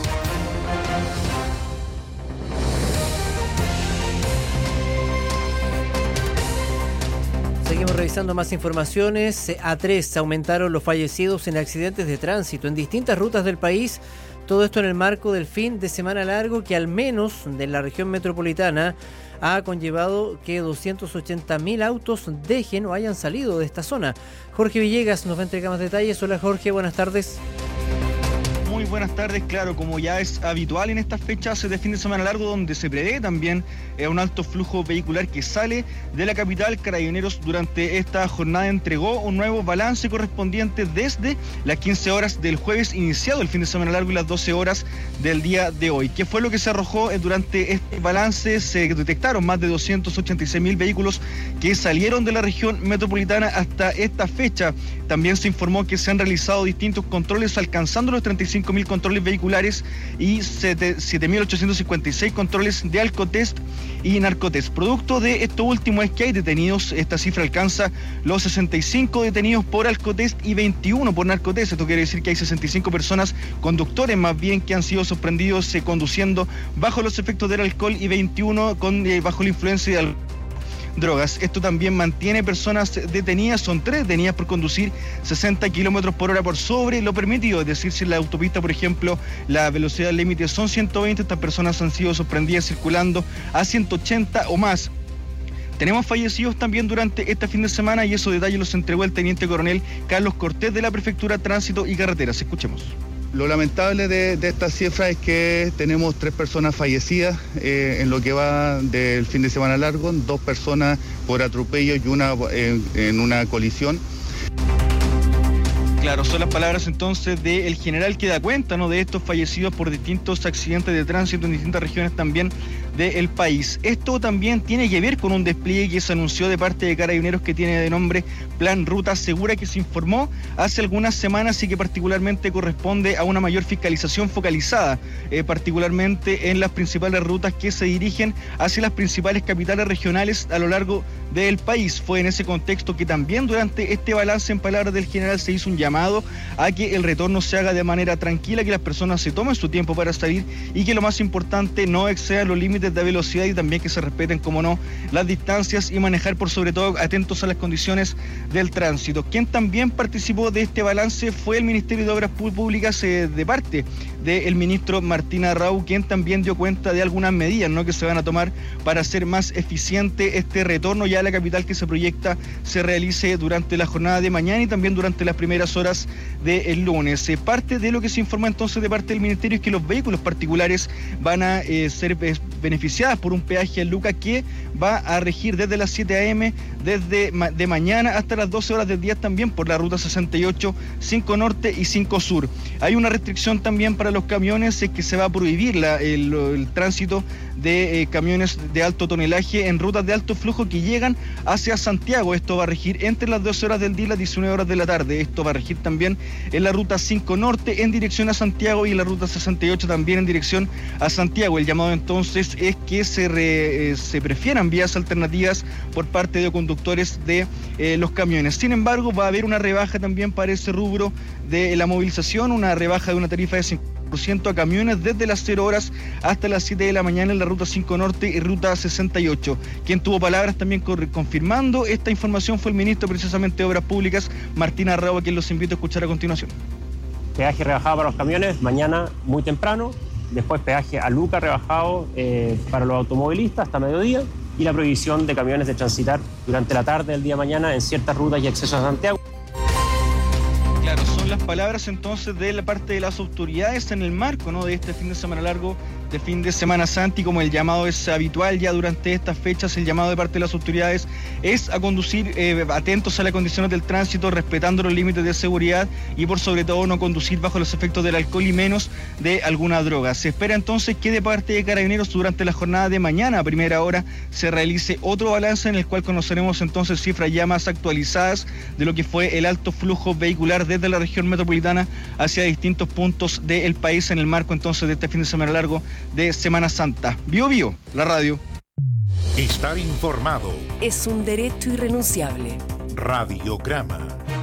Seguimos revisando más informaciones. A 3 aumentaron los fallecidos en accidentes de tránsito en distintas rutas del país. Todo esto en el marco del fin de semana largo que al menos de la región metropolitana ha conllevado que 280.000 autos dejen o hayan salido de esta zona. Jorge Villegas nos va a entregar más detalles. Hola Jorge, buenas tardes. Muy buenas tardes. Claro, como ya es habitual en estas fechas de fin de semana largo, donde se prevé también un alto flujo vehicular que sale de la capital, Carabineros durante esta jornada entregó un nuevo balance correspondiente desde las 15 horas del jueves iniciado el fin de semana largo y las 12 horas del día de hoy. ¿Qué fue lo que se arrojó durante este balance? Se detectaron más de 286.000 vehículos que salieron de la región metropolitana hasta esta fecha. También se informó que se han realizado distintos controles alcanzando los 35.000 controles vehiculares y 7.856 controles de alcotest y narcotest. Producto de esto último es que hay detenidos. Esta cifra alcanza los 65 detenidos por alcotest y 21 por narcotest. Esto quiere decir que hay 65 personas, conductores más bien, que han sido sorprendidos conduciendo bajo los efectos del alcohol y 21 bajo la influencia de drogas. Esto también mantiene personas detenidas, son 3 detenidas por conducir 60 kilómetros por hora por sobre lo permitido, es decir, si en la autopista, por ejemplo, la velocidad límite son 120, estas personas han sido sorprendidas circulando a 180 o más. Tenemos fallecidos también durante este fin de semana y esos detalles los entregó el teniente coronel Carlos Cortés de la Prefectura Tránsito y Carreteras. Escuchemos. Lo lamentable de esta cifra es que tenemos 3 personas fallecidas en lo que va del fin de semana largo, 2 personas por atropello y una en una colisión. Claro, son las palabras entonces del general que da cuenta, ¿no?, de estos fallecidos por distintos accidentes de tránsito en distintas regiones también del país. Esto también tiene que ver con un despliegue que se anunció de parte de Carabineros que tiene de nombre Plan Ruta Segura, que se informó hace algunas semanas y que particularmente corresponde a una mayor fiscalización focalizada, particularmente en las principales rutas que se dirigen hacia las principales capitales regionales a lo largo del país. Fue en ese contexto que también durante este balance, en palabras del general, se hizo un llamado a que el retorno se haga de manera tranquila, que las personas se tomen su tiempo para salir y que lo más importante no excedan los límites de velocidad y también que se respeten, como no, las distancias y manejar por sobre todo atentos a las condiciones del tránsito. Quien también participó de este balance fue el Ministerio de Obras Públicas de parte del ministro Martín Arrau, quien también dio cuenta de algunas medidas, ¿no?, que se van a tomar para hacer más eficiente este retorno ya a la capital que se proyecta se realice durante la jornada de mañana y también durante las primeras horas del lunes. Parte de lo que se informó entonces de parte del ministerio es que los vehículos particulares van a ser beneficiadas por un peaje en Luca que va a regir desde las 7 a.m. de mañana hasta las 12 horas del día también por la ruta 68, 5 Norte y 5 Sur. Hay una restricción también para los camiones, es que se va a prohibir el tránsito de camiones de alto tonelaje en rutas de alto flujo que llegan hacia Santiago. Esto va a regir entre las 12 horas del día y las 19 horas de la tarde. Esto va a regir también en la ruta 5 Norte en dirección a Santiago y en la ruta 68 también en dirección a Santiago. El llamado entonces es que se prefieran vías alternativas por parte de conductores de los camiones. Sin embargo, va a haber una rebaja también para ese rubro de la movilización, una rebaja de una tarifa de 50 a camiones desde las 0 horas hasta las 7 de la mañana en la Ruta 5 Norte y Ruta 68. Quien tuvo palabras también confirmando esta información fue el ministro precisamente de Obras Públicas, Martín Arrau, a quien los invito a escuchar a continuación. Peaje rebajado para los camiones mañana muy temprano, después peaje a Luca rebajado para los automovilistas hasta mediodía y la prohibición de camiones de transitar durante la tarde del día de mañana en ciertas rutas y accesos a Santiago. Claro, son las palabras entonces de la parte de las autoridades en el marco, ¿no?, de este fin de semana largo, de fin de Semana Santa, y como el llamado es habitual ya durante estas fechas, el llamado de parte de las autoridades es a conducir atentos a las condiciones del tránsito, respetando los límites de seguridad y por sobre todo no conducir bajo los efectos del alcohol y menos de alguna droga. Se espera entonces que de parte de Carabineros durante la jornada de mañana a primera hora se realice otro balance en el cual conoceremos entonces cifras ya más actualizadas de lo que fue el alto flujo vehicular desde la región metropolitana hacia distintos puntos del país en el marco entonces de este fin de semana largo de Semana Santa. Bio Bio, la radio. Estar informado es un derecho irrenunciable. Radiograma.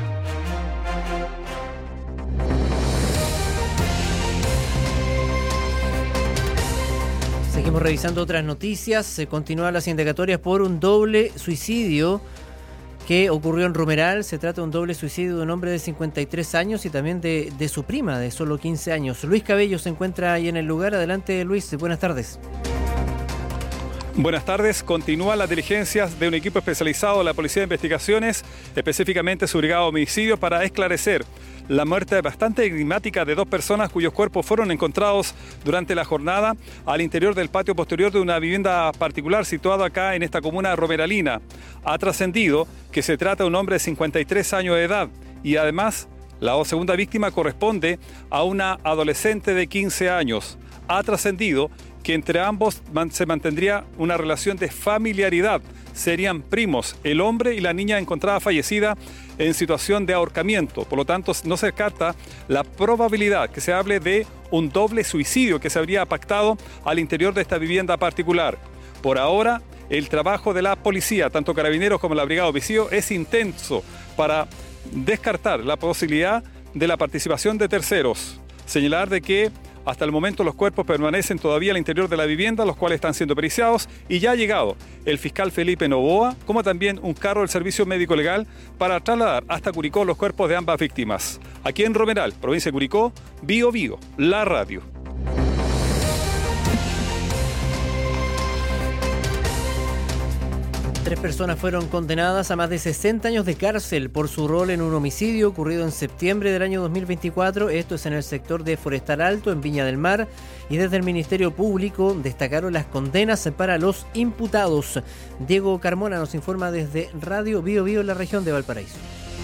Seguimos revisando otras noticias. Se continúan las indagatorias por un doble suicidio que ocurrió en Romeral. Se trata de un doble suicidio de un hombre de 53 años y también de su prima de solo 15 años. Luis Cabello se encuentra ahí en el lugar. Adelante, Luis, buenas tardes. Buenas tardes. Continúan las diligencias de un equipo especializado de la Policía de Investigaciones, específicamente su brigada de homicidios, para esclarecer la muerte bastante enigmática de dos personas cuyos cuerpos fueron encontrados durante la jornada al interior del patio posterior de una vivienda particular situada acá en esta comuna romeralina. Ha trascendido que se trata de un hombre de 53 años de edad y además la segunda víctima corresponde a una adolescente de 15 años. Ha trascendido que entre ambos se mantendría una relación de familiaridad. Serían primos, el hombre y la niña encontrada fallecida en situación de ahorcamiento. Por lo tanto, no se descarta la probabilidad que se hable de un doble suicidio que se habría pactado al interior de esta vivienda particular. Por ahora, el trabajo de la policía, tanto Carabineros como la Brigada de Homicidio, es intenso para descartar la posibilidad de la participación de terceros. Señalar de que hasta el momento los cuerpos permanecen todavía al interior de la vivienda, los cuales están siendo periciados, y ya ha llegado el fiscal Felipe Novoa, como también un carro del Servicio Médico Legal para trasladar hasta Curicó los cuerpos de ambas víctimas. Aquí en Romeral, provincia de Curicó, Bio Bio, la radio. Tres personas fueron condenadas a más de 60 años de cárcel por su rol en un homicidio ocurrido en septiembre del año 2024. Esto es en el sector de Forestal Alto, en Viña del Mar. Y desde el Ministerio Público destacaron las condenas para los imputados. Diego Carmona nos informa desde Radio Bio Bio en la región de Valparaíso.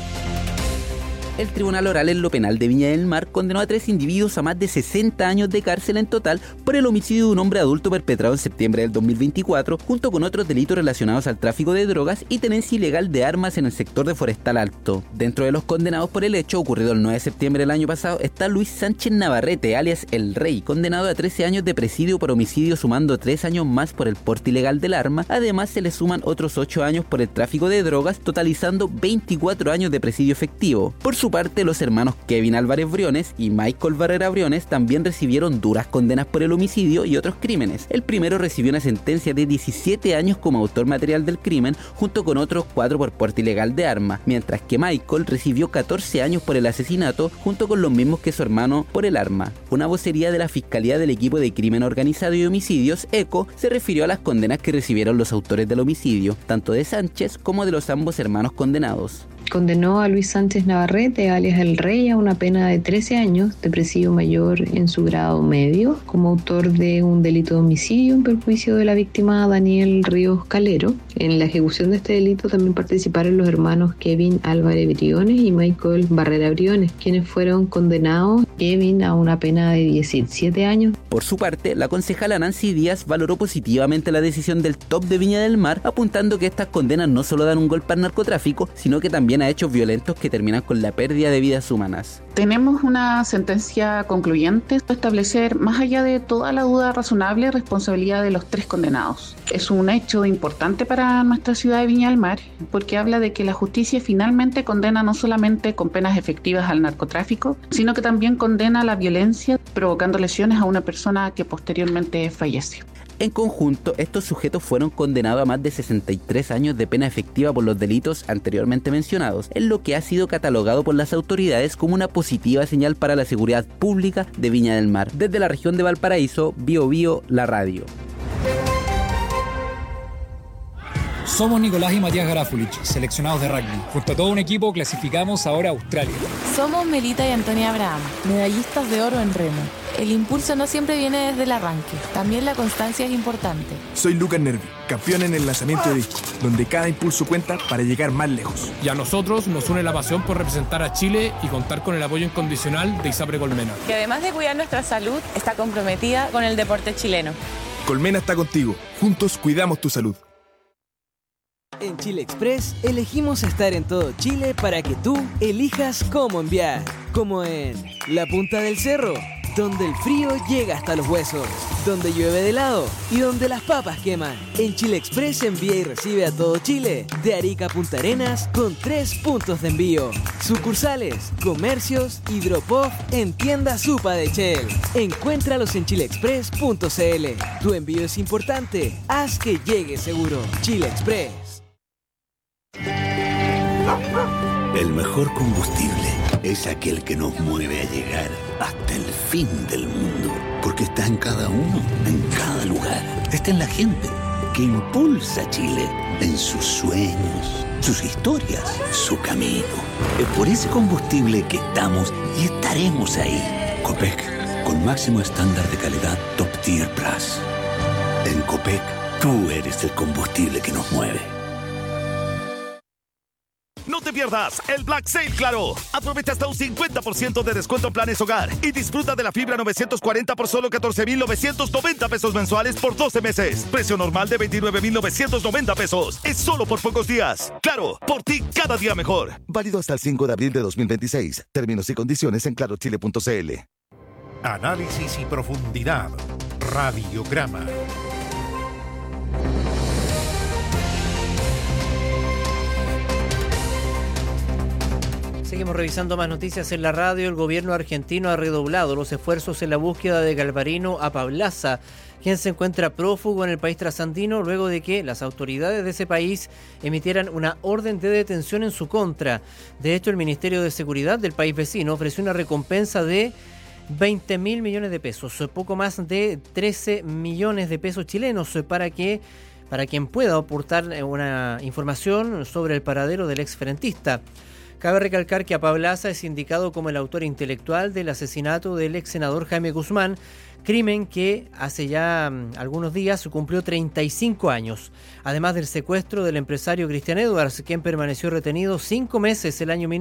El Tribunal Oral en lo Penal de Viña del Mar condenó a 3 individuos a más de 60 años de cárcel en total por el homicidio de un hombre adulto perpetrado en septiembre del 2024, junto con otros delitos relacionados al tráfico de drogas y tenencia ilegal de armas en el sector de Forestal Alto. Dentro de los condenados por el hecho ocurrido el 9 de septiembre del año pasado está Luis Sánchez Navarrete, alias El Rey, condenado a 13 años de presidio por homicidio, sumando 3 años más por el porte ilegal del arma. Además, se le suman otros 8 años por el tráfico de drogas, totalizando 24 años de presidio efectivo. Por su parte, los hermanos Kevin Álvarez Briones y Michael Barrera Briones también recibieron duras condenas por el homicidio y otros crímenes. El primero recibió una sentencia de 17 años como autor material del crimen, junto con otros 4 por porte ilegal de arma, mientras que Michael recibió 14 años por el asesinato, junto con los mismos que su hermano por el arma. Una vocería de la Fiscalía del Equipo de Crimen Organizado y Homicidios, ECO, se refirió a las condenas que recibieron los autores del homicidio, tanto de Sánchez como de los ambos hermanos condenados. Condenó a Luis Sánchez Navarrete, alias El Rey, a una pena de 13 años de presidio mayor en su grado medio, como autor de un delito de homicidio en perjuicio de la víctima Daniel Ríos Calero. En la ejecución de este delito también participaron los hermanos Kevin Álvarez Briones y Michael Barrera Briones, quienes fueron condenados, Kevin a una pena de 17 años. Por su parte, la concejala Nancy Díaz valoró positivamente la decisión del TOP de Viña del Mar, apuntando que estas condenas no solo dan un golpe al narcotráfico, sino que también también a hechos violentos que terminan con la pérdida de vidas humanas. Tenemos una sentencia concluyente para establecer, más allá de toda la duda razonable, responsabilidad de los 3 condenados. Es un hecho importante para nuestra ciudad de Viña del Mar, porque habla de que la justicia finalmente condena no solamente con penas efectivas al narcotráfico, sino que también condena la violencia, provocando lesiones a una persona que posteriormente fallece. En conjunto, estos sujetos fueron condenados a más de 63 años de pena efectiva por los delitos anteriormente mencionados, en lo que ha sido catalogado por las autoridades como una positiva señal para la seguridad pública de Viña del Mar. Desde la región de Valparaíso, Bio Bio, la radio. Somos Nicolás y Matías Garafulich, seleccionados de rugby. Junto a todo un equipo clasificamos ahora a Australia. Somos Melita y Antonia Abraham, medallistas de oro en remo. El impulso no siempre viene desde el arranque, también la constancia es importante. Soy Lucas Nervi, campeón en el lanzamiento de disco, donde cada impulso cuenta para llegar más lejos. Y a nosotros nos une la pasión por representar a Chile y contar con el apoyo incondicional de ISAPRE Colmena. Que además de cuidar nuestra salud, está comprometida con el deporte chileno. Colmena está contigo, juntos cuidamos tu salud. En Chile Express elegimos estar en todo Chile para que tú elijas cómo enviar. Como en la punta del cerro, donde el frío llega hasta los huesos, donde llueve de helado y donde las papas queman. En Chile Express envía y recibe a todo Chile, de Arica a Punta Arenas, con 3 puntos de envío. Sucursales, comercios y drop-off en tiendas Supa de Shell. Encuéntralos en chileexpress.cl. Tu envío es importante, haz que llegue seguro. Chile Express. El mejor combustible es aquel que nos mueve a llegar hasta el fin del mundo, porque está en cada uno, en cada lugar. Está en la gente que impulsa a Chile en sus sueños, sus historias, su camino. Es por ese combustible que estamos y estaremos ahí. Copec, con máximo estándar de calidad Top Tier Plus. En Copec, tú eres el combustible que nos mueve. No te pierdas el Black Sale Claro. Aprovecha hasta un 50% de descuento en planes hogar y disfruta de la fibra 940 por solo 14,990 pesos mensuales por 12 meses. Precio normal de 29,990 pesos. Es solo por pocos días. Claro, por ti cada día mejor. Válido hasta el 5 de abril de 2026. Términos y condiciones en clarochile.cl. Análisis y profundidad. Radiograma. Seguimos revisando más noticias en la radio. El gobierno argentino ha redoblado los esfuerzos en la búsqueda de Galvarino Apablaza, quien se encuentra prófugo en el país trasandino luego de que las autoridades de ese país emitieran una orden de detención en su contra. De hecho, el Ministerio de Seguridad del país vecino ofreció una recompensa de 20.000 millones de pesos, poco más de 13 millones de pesos chilenos, para quien pueda aportar una información sobre el paradero del exfrentista. Cabe recalcar que Apablaza es indicado como el autor intelectual del asesinato del ex senador Jaime Guzmán, crimen que hace ya algunos días cumplió 35 años, además del secuestro del empresario Cristian Edwards, quien permaneció retenido 5 meses el año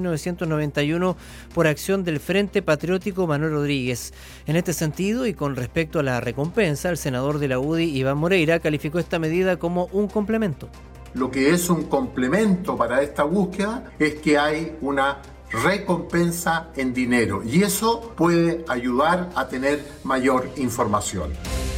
1991 por acción del Frente Patriótico Manuel Rodríguez. En este sentido, y con respecto a la recompensa, el senador de la UDI, Iván Moreira, calificó esta medida como un complemento. Lo que es un complemento para esta búsqueda es que hay una recompensa en dinero y eso puede ayudar a tener mayor información.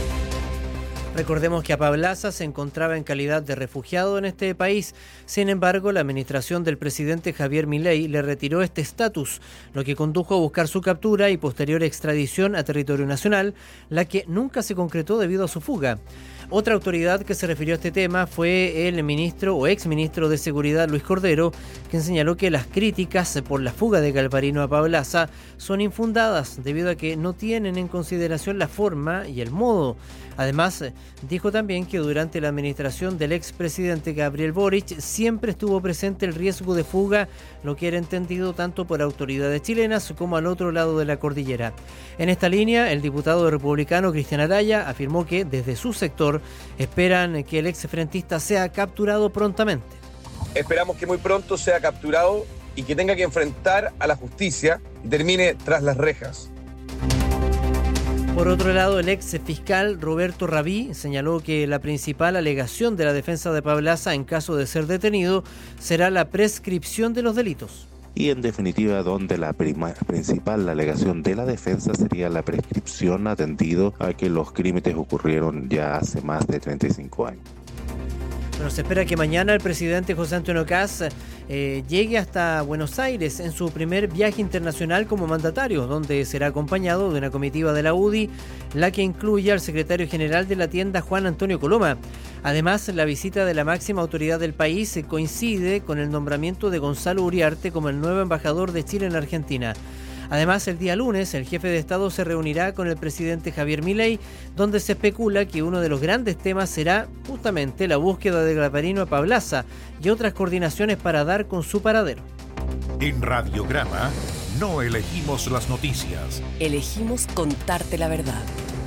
Recordemos que Apablaza se encontraba en calidad de refugiado en este país. Sin embargo, la administración del presidente Javier Milei le retiró este estatus, lo que condujo a buscar su captura y posterior extradición a territorio nacional, la que nunca se concretó debido a su fuga. Otra autoridad que se refirió a este tema fue el ministro o exministro de Seguridad Luis Cordero, quien señaló que las críticas por la fuga de Galvarino Apablaza son infundadas debido a que no tienen en consideración la forma y el modo. Además, dijo también que durante la administración del expresidente Gabriel Boric siempre estuvo presente el riesgo de fuga, lo que era entendido tanto por autoridades chilenas como al otro lado de la cordillera. En esta línea, el diputado republicano Cristian Araya afirmó que desde su sector esperan que el exfrentista sea capturado prontamente. Esperamos que muy pronto sea capturado y que tenga que enfrentar a la justicia y termine tras las rejas. Por otro lado, el ex fiscal Roberto Rabí señaló que la principal alegación de la defensa de Pablaza en caso de ser detenido será la prescripción de los delitos. Y en definitiva, donde la principal alegación de la defensa sería la prescripción, atendido a que los crímenes ocurrieron ya hace más de 35 años. Bueno, se espera que mañana el presidente José Antonio Kast llegue hasta Buenos Aires en su primer viaje internacional como mandatario, donde será acompañado de una comitiva de la UDI, la que incluye al secretario general de la tienda Juan Antonio Coloma. Además, la visita de la máxima autoridad del país coincide con el nombramiento de Gonzalo Uriarte como el nuevo embajador de Chile en Argentina. Además, el día lunes, el jefe de Estado se reunirá con el presidente Javier Milei, donde se especula que uno de los grandes temas será justamente la búsqueda de Galvarino Pablaza y otras coordinaciones para dar con su paradero. En Radiograma no elegimos las noticias. Elegimos contarte la verdad.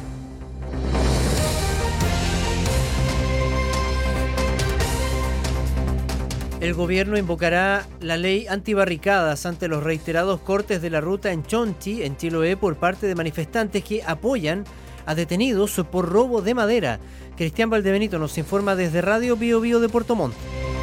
El gobierno invocará la ley antibarricadas ante los reiterados cortes de la ruta en Chonchi, en Chiloé, por parte de manifestantes que apoyan a detenidos por robo de madera. Cristian Valdebenito nos informa desde Radio Bio Bio de Puerto Montt.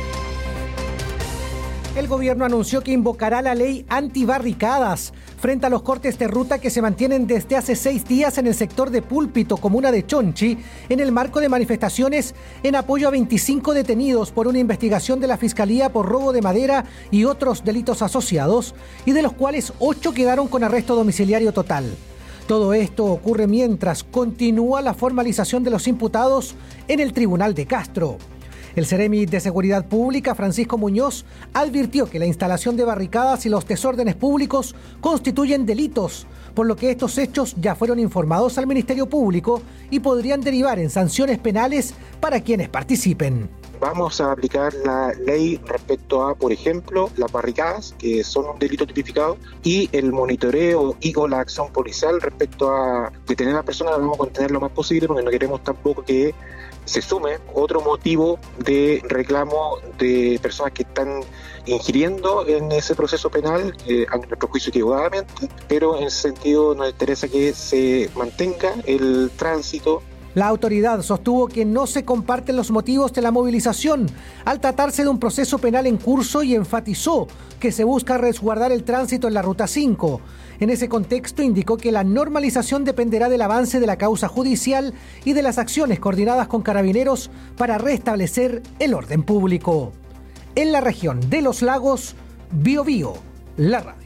El gobierno anunció que invocará la ley antibarricadas frente a los cortes de ruta que se mantienen desde hace 6 días en el sector de Púlpito, comuna de Chonchi, en el marco de manifestaciones en apoyo a 25 detenidos por una investigación de la Fiscalía por robo de madera y otros delitos asociados, y de los cuales 8 quedaron con arresto domiciliario total. Todo esto ocurre mientras continúa la formalización de los imputados en el Tribunal de Castro. El Seremi de Seguridad Pública, Francisco Muñoz, advirtió que la instalación de barricadas y los desórdenes públicos constituyen delitos, por lo que estos hechos ya fueron informados al Ministerio Público y podrían derivar en sanciones penales para quienes participen. Vamos a aplicar la ley respecto a, por ejemplo, las barricadas, que son un delito tipificado, y el monitoreo y o la acción policial respecto a detener a las personas. Las vamos a contener lo más posible porque no queremos tampoco que se sume otro motivo de reclamo de personas que están ingiriendo en ese proceso penal, a nuestro juicio equivocadamente, pero en ese sentido nos interesa que se mantenga el tránsito. La autoridad sostuvo que no se comparten los motivos de la movilización al tratarse de un proceso penal en curso y enfatizó que se busca resguardar el tránsito en la Ruta 5. En ese contexto indicó que la normalización dependerá del avance de la causa judicial y de las acciones coordinadas con Carabineros para restablecer el orden público. En la región de Los Lagos, Bio Bio, la radio.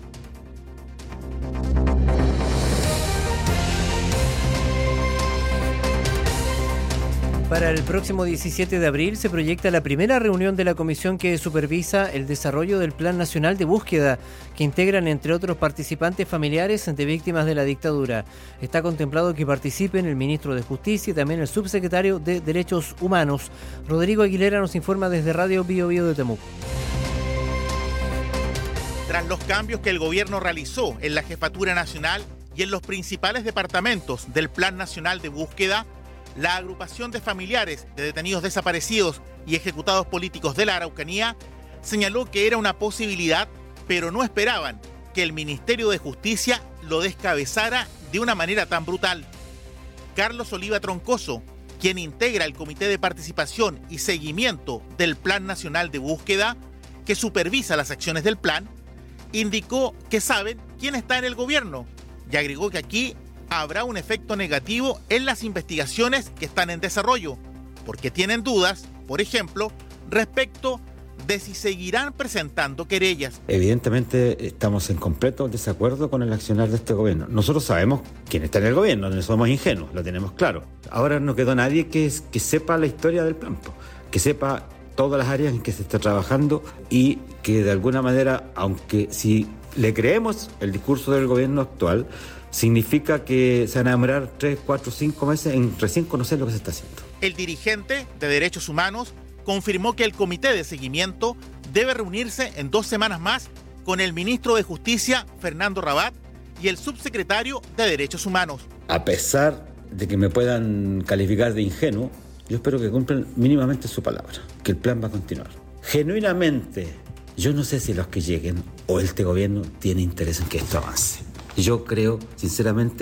Para el próximo 17 de abril se proyecta la primera reunión de la comisión que supervisa el desarrollo del Plan Nacional de Búsqueda, que integran entre otros participantes familiares de víctimas de la dictadura. Está contemplado que participen el ministro de Justicia y también el subsecretario de Derechos Humanos. Rodrigo Aguilera nos informa desde Radio Bio Bio de Temuco. Tras los cambios que el gobierno realizó en la Jefatura Nacional y en los principales departamentos del Plan Nacional de Búsqueda, la agrupación de familiares de detenidos desaparecidos y ejecutados políticos de la Araucanía señaló que era una posibilidad, pero no esperaban que el Ministerio de Justicia lo descabezara de una manera tan brutal. Carlos Oliva Troncoso, quien integra el Comité de Participación y Seguimiento del Plan Nacional de Búsqueda, que supervisa las acciones del plan, indicó que saben quién está en el gobierno y agregó que aquí habrá un efecto negativo en las investigaciones que están en desarrollo, porque tienen dudas, por ejemplo, respecto de si seguirán presentando querellas. Evidentemente estamos en completo desacuerdo con el accionar de este gobierno. Nosotros sabemos quién está en el gobierno, no somos ingenuos, lo tenemos claro. Ahora no quedó nadie que sepa la historia del plan, que sepa todas las áreas en que se está trabajando y que de alguna manera, aunque si le creemos el discurso del gobierno actual, significa que se van a demorar 3, 4, 5 meses en recién conocer lo que se está haciendo. El dirigente de Derechos Humanos confirmó que el comité de seguimiento debe reunirse en 2 semanas más con el ministro de Justicia, Fernando Rabat, y el subsecretario de Derechos Humanos. A pesar de que me puedan calificar de ingenuo, yo espero que cumplan mínimamente su palabra, que el plan va a continuar. Genuinamente, yo no sé si los que lleguen o este gobierno tiene interés en que esto avance. Yo creo, sinceramente,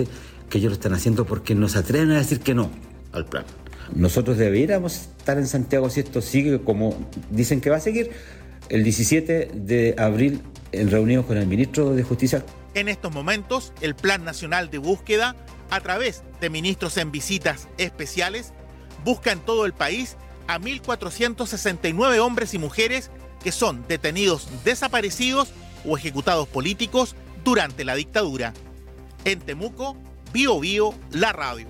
que ellos lo están haciendo porque no se atreven a decir que no al plan. Nosotros deberíamos estar en Santiago si esto sigue como dicen que va a seguir, el 17 de abril reunidos con el ministro de Justicia. En estos momentos, el Plan Nacional de Búsqueda, a través de ministros en visitas especiales, busca en todo el país a 1.469 hombres y mujeres que son detenidos desaparecidos o ejecutados políticos durante la dictadura. En Temuco, Bío Bío, la radio.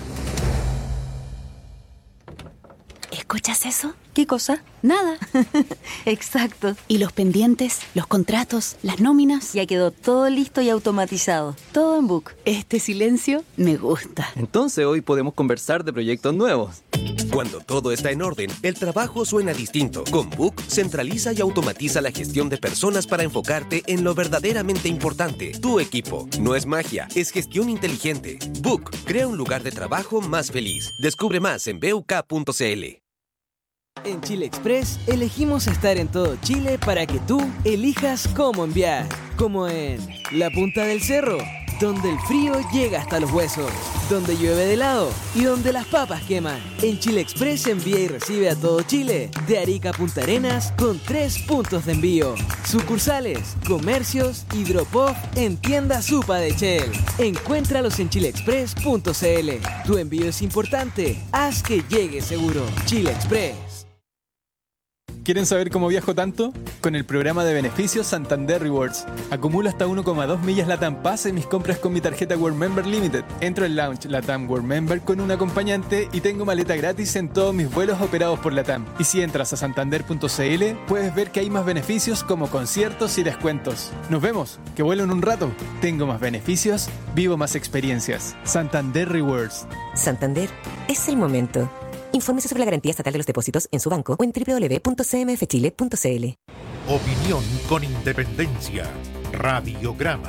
¿Escuchas eso? ¿Qué cosa? Nada. Exacto. ¿Y los pendientes, los contratos, las nóminas? Ya quedó todo listo y automatizado. Todo en Book. Este silencio me gusta. Entonces hoy podemos conversar de proyectos nuevos. Cuando todo está en orden, el trabajo suena distinto. Con Book, centraliza y automatiza la gestión de personas para enfocarte en lo verdaderamente importante, tu equipo. No es magia, es gestión inteligente. Book, crea un lugar de trabajo más feliz. Descubre más en buk.cl. En Chile Express elegimos estar en todo Chile para que tú elijas cómo enviar. Como en La Punta del Cerro, donde el frío llega hasta los huesos, donde llueve de helado y donde las papas queman. En Chile Express envía y recibe a todo Chile, de Arica a Punta Arenas, con 3 puntos de envío. Sucursales, comercios y drop-off en tienda Supa de Shell. Encuéntralos en chileexpress.cl. Tu envío es importante, haz que llegue seguro. Chile Express. ¿Quieren saber cómo viajo tanto? Con el programa de beneficios Santander Rewards. Acumulo hasta 1,2 millas LATAM Pass en mis compras con mi tarjeta World Member Limited. Entro en Lounge LATAM World Member con un acompañante y tengo maleta gratis en todos mis vuelos operados por LATAM. Y si entras a santander.cl, puedes ver que hay más beneficios como conciertos y descuentos. Nos vemos, que vuelo en un rato. Tengo más beneficios, vivo más experiencias. Santander Rewards. Santander, es el momento. Infórmese sobre la garantía estatal de los depósitos en su banco o en www.cmfchile.cl. Opinión con independencia. Radiograma.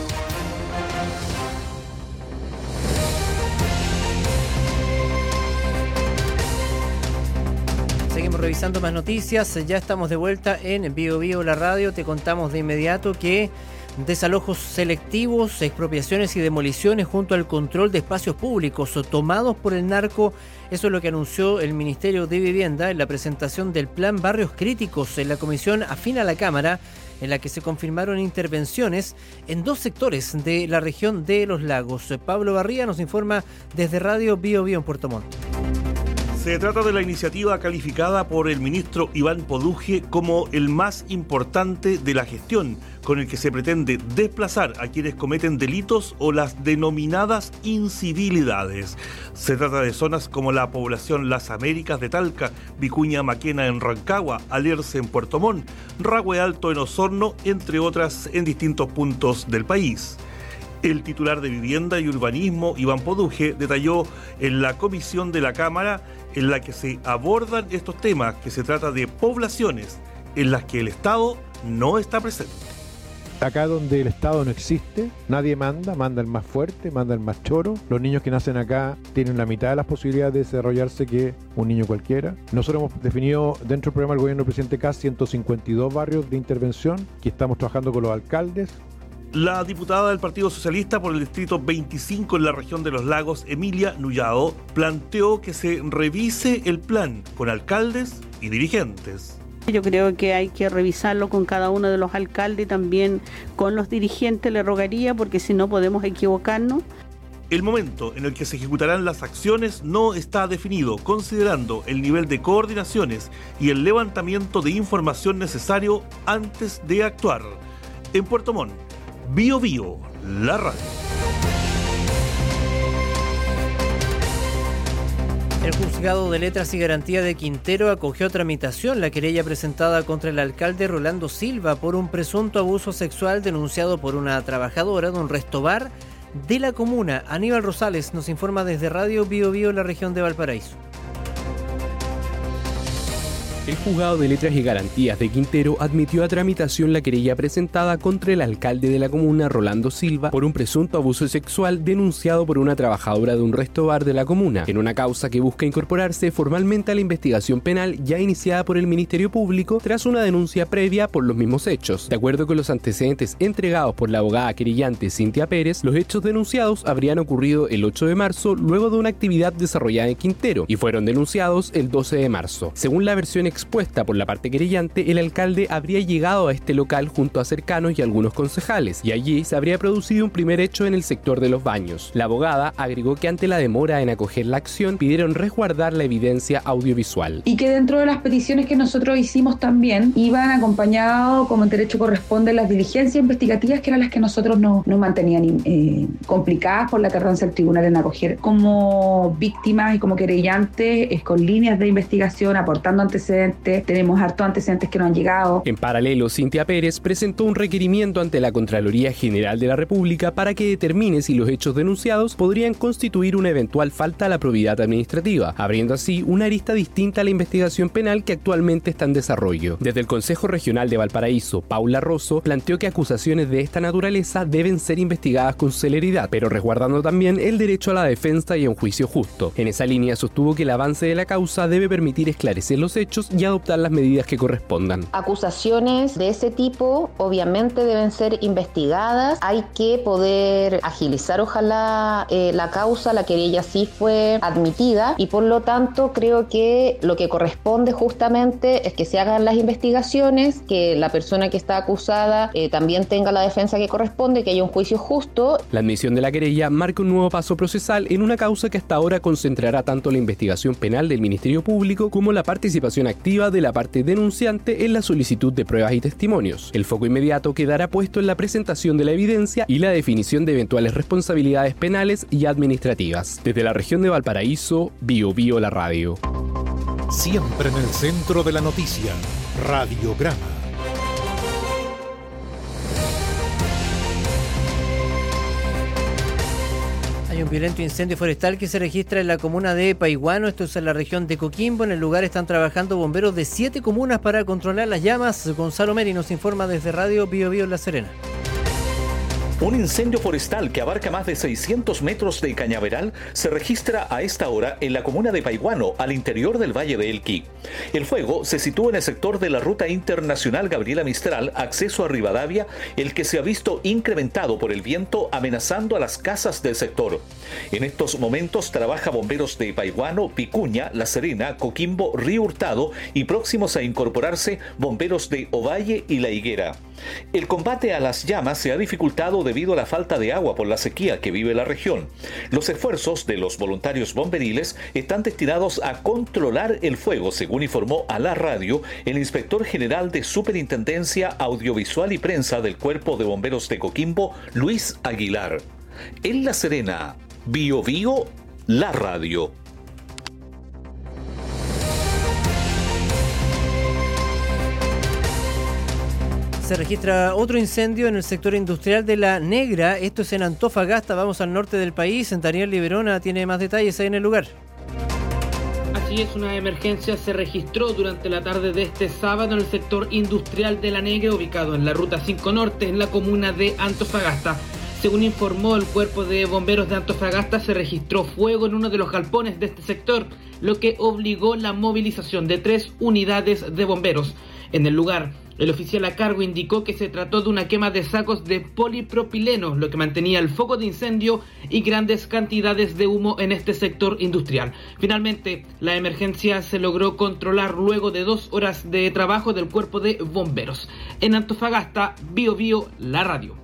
Seguimos revisando más noticias. Ya estamos de vuelta en Bío Bío, la radio. Te contamos de inmediato que desalojos selectivos, expropiaciones y demoliciones junto al control de espacios públicos tomados por el narco. Eso es lo que anunció el Ministerio de Vivienda en la presentación del Plan Barrios Críticos en la comisión afín a la Cámara, en la que se confirmaron intervenciones en 2 sectores de la región de Los Lagos. Pablo Barría nos informa desde Radio Bío Bío en Puerto Montt. Se trata de la iniciativa calificada por el ministro Iván Poduje como el más importante de la gestión, con el que se pretende desplazar a quienes cometen delitos o las denominadas incivilidades. Se trata de zonas como la población Las Américas de Talca, Vicuña Maquena en Rancagua, Alerce en Puerto Montt, Rahue Alto en Osorno, entre otras en distintos puntos del país. El titular de Vivienda y Urbanismo, Iván Poduje, detalló en la comisión de la Cámara en la que se abordan estos temas, que se trata de poblaciones en las que el Estado no está presente. Acá donde el Estado no existe, nadie manda el más fuerte, manda el más choro. Los niños que nacen acá tienen la mitad de las posibilidades de desarrollarse que un niño cualquiera. Nosotros hemos definido dentro del programa del gobierno del presidente Kast 152 barrios de intervención, que estamos trabajando con los alcaldes. La diputada del Partido Socialista por el distrito 25 en la región de Los Lagos, Emilia Nullado, planteó que se revise el plan con alcaldes y dirigentes. Yo creo que hay que revisarlo con cada uno de los alcaldes y también con los dirigentes, le rogaría, porque si no podemos equivocarnos. El momento en el que se ejecutarán las acciones no está definido, considerando el nivel de coordinaciones y el levantamiento de información necesario antes de actuar. En Puerto Montt, Bío Bío, la radio. El Juzgado de Letras y Garantía de Quintero acogió a tramitación la querella presentada contra el alcalde Rolando Silva por un presunto abuso sexual denunciado por una trabajadora de un restobar de la comuna. Aníbal Rosales nos informa desde Radio Bío Bío, la región de Valparaíso. El Juzgado de Letras y Garantías de Quintero admitió a tramitación la querella presentada contra el alcalde de la comuna, Rolando Silva, por un presunto abuso sexual denunciado por una trabajadora de un resto bar de la comuna, en una causa que busca incorporarse formalmente a la investigación penal ya iniciada por el Ministerio Público tras una denuncia previa por los mismos hechos. De acuerdo con los antecedentes entregados por la abogada querellante Cintia Pérez, los hechos denunciados habrían ocurrido el 8 de marzo luego de una actividad desarrollada en Quintero y fueron denunciados el 12 de marzo. Según la versión expuesta por la parte querellante, el alcalde habría llegado a este local junto a cercanos y algunos concejales, y allí se habría producido un primer hecho en el sector de los baños. La abogada agregó que ante la demora en acoger la acción, pidieron resguardar la evidencia audiovisual. Y que dentro de las peticiones que nosotros hicimos también, iban acompañados, como en derecho corresponde, las diligencias investigativas, que eran las que nosotros nos mantenían complicadas por la tardanza del tribunal en acoger. Como víctimas y como querellantes, con líneas de investigación, aportando antecedentes, tenemos hartos antecedentes que no han llegado. En paralelo, Cintia Pérez presentó un requerimiento ante la Contraloría General de la República para que determine si los hechos denunciados podrían constituir una eventual falta a la probidad administrativa, abriendo así una arista distinta a la investigación penal que actualmente está en desarrollo. Desde el Consejo Regional de Valparaíso, Paula Rosso planteó que acusaciones de esta naturaleza deben ser investigadas con celeridad, pero resguardando también el derecho a la defensa y a un juicio justo. En esa línea sostuvo que el avance de la causa debe permitir esclarecer los hechos y adoptar las medidas que correspondan. Acusaciones de ese tipo obviamente deben ser investigadas, hay que poder agilizar ojalá la causa, la querella sí fue admitida y por lo tanto creo que lo que corresponde justamente es que se hagan las investigaciones, que la persona que está acusada también tenga la defensa que corresponde, que haya un juicio justo. La admisión de la querella marca un nuevo paso procesal en una causa que hasta ahora concentrará tanto la investigación penal del Ministerio Público como la participación activa de la parte denunciante en la solicitud de pruebas y testimonios. El foco inmediato quedará puesto en la presentación de la evidencia y la definición de eventuales responsabilidades penales y administrativas. Desde la región de Valparaíso, BioBio la radio. Siempre en el centro de la noticia, Radiograma. Hay un violento incendio forestal que se registra en la comuna de Paihuano, esto es en la región de Coquimbo. En el lugar están trabajando bomberos de 7 comunas para controlar las llamas. Gonzalo Meri nos informa desde Radio BioBio La Serena. Un incendio forestal que abarca más de 600 metros de cañaveral se registra a esta hora en la comuna de Paihuano, al interior del Valle de Elqui. El fuego se sitúa en el sector de la Ruta Internacional Gabriela Mistral, acceso a Rivadavia, el que se ha visto incrementado por el viento amenazando a las casas del sector. En estos momentos trabaja bomberos de Paihuano, Picuña, La Serena, Coquimbo, Río Hurtado y próximos a incorporarse bomberos de Ovalle y La Higuera. El combate a las llamas se ha dificultado debido a la falta de agua por la sequía que vive la región. Los esfuerzos de los voluntarios bomberiles están destinados a controlar el fuego, según informó a la radio el inspector general de Superintendencia Audiovisual y Prensa del Cuerpo de Bomberos de Coquimbo, Luis Aguilar. En La Serena, BioBio, la radio. Se registra otro incendio en el sector industrial de La Negra, esto es en Antofagasta, vamos al norte del país. Daniel Liberona tiene más detalles ahí en el lugar. Así es, una emergencia se registró durante la tarde de este sábado en el sector industrial de La Negra, ubicado en la Ruta 5 Norte, en la comuna de Antofagasta. Según informó el Cuerpo de Bomberos de Antofagasta, se registró fuego en uno de los galpones de este sector, lo que obligó la movilización de 3 unidades de bomberos. En el lugar, el oficial a cargo indicó que se trató de una quema de sacos de polipropileno, lo que mantenía el foco de incendio y grandes cantidades de humo en este sector industrial. Finalmente, la emergencia se logró controlar luego de 2 horas de trabajo del Cuerpo de Bomberos. En Antofagasta, BioBio, la radio.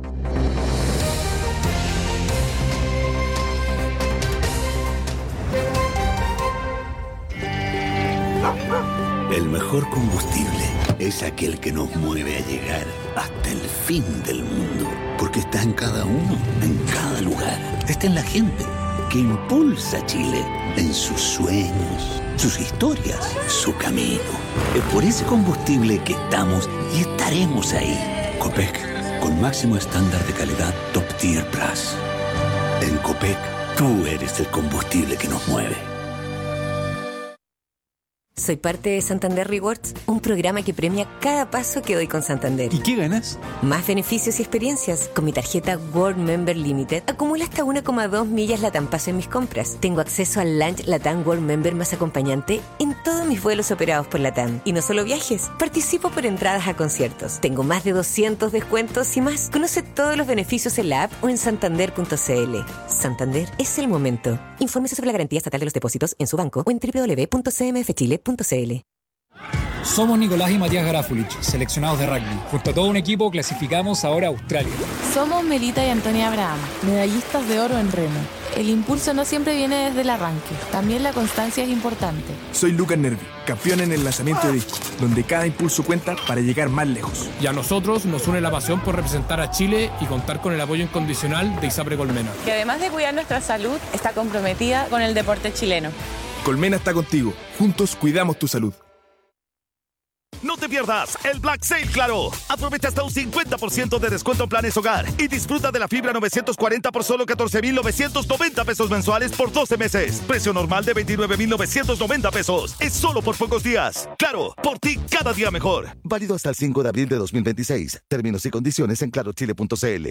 El mejor combustible es aquel que nos mueve a llegar hasta el fin del mundo, porque está en cada uno, en cada lugar. Está en la gente que impulsa a Chile, en sus sueños, sus historias, su camino. Es por ese combustible que estamos y estaremos ahí. Copec, con máximo estándar de calidad Top Tier Plus. En Copec, tú eres el combustible que nos mueve. Soy parte de Santander Rewards, un programa que premia cada paso que doy con Santander. ¿Y qué ganas? Más beneficios y experiencias. Con mi tarjeta World Member Limited acumulo hasta 1,2 millas LATAM Paso en mis compras. Tengo acceso al lunch LATAM World Member más acompañante en todos mis vuelos operados por LATAM. Y no solo viajes, participo por entradas a conciertos. Tengo más de 200 descuentos y más. Conoce todos los beneficios en la app o en santander.cl. Santander es el momento. Infórmese sobre la garantía estatal de los depósitos en su banco o en www.cmfchile.cl. Somos Nicolás y Matías Garafulich, seleccionados de rugby. Junto a todo un equipo clasificamos ahora a Australia. Somos Melita y Antonia Abraham, medallistas de oro en remo. El impulso no siempre viene desde el arranque, también la constancia es importante. Soy Lucas Nervi, campeón en el lanzamiento de disco, donde cada impulso cuenta para llegar más lejos. Y a nosotros nos une la pasión por representar a Chile y contar con el apoyo incondicional de ISAPRE Colmena. Que además de cuidar nuestra salud, está comprometida con el deporte chileno. Colmena está contigo, juntos cuidamos tu salud. No te pierdas el Black Sale Claro. Aprovecha hasta un 50% de descuento en planes hogar y disfruta de la fibra 940 por solo 14,990 pesos mensuales por 12 meses. Precio normal de 29,990 pesos. Es solo por pocos días. Claro, por ti cada día mejor. Válido hasta el 5 de abril de 2026. Términos y condiciones en clarochile.cl.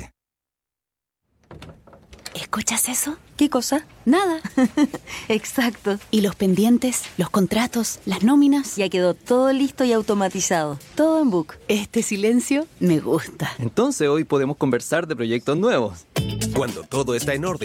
¿Escuchas eso? ¿Qué cosa? Nada. Exacto. Y los pendientes, los contratos, las nóminas, ya quedó todo listo y automatizado. Todo en Book. Este silencio me gusta. Entonces hoy podemos conversar de proyectos nuevos. Cuando todo está en orden,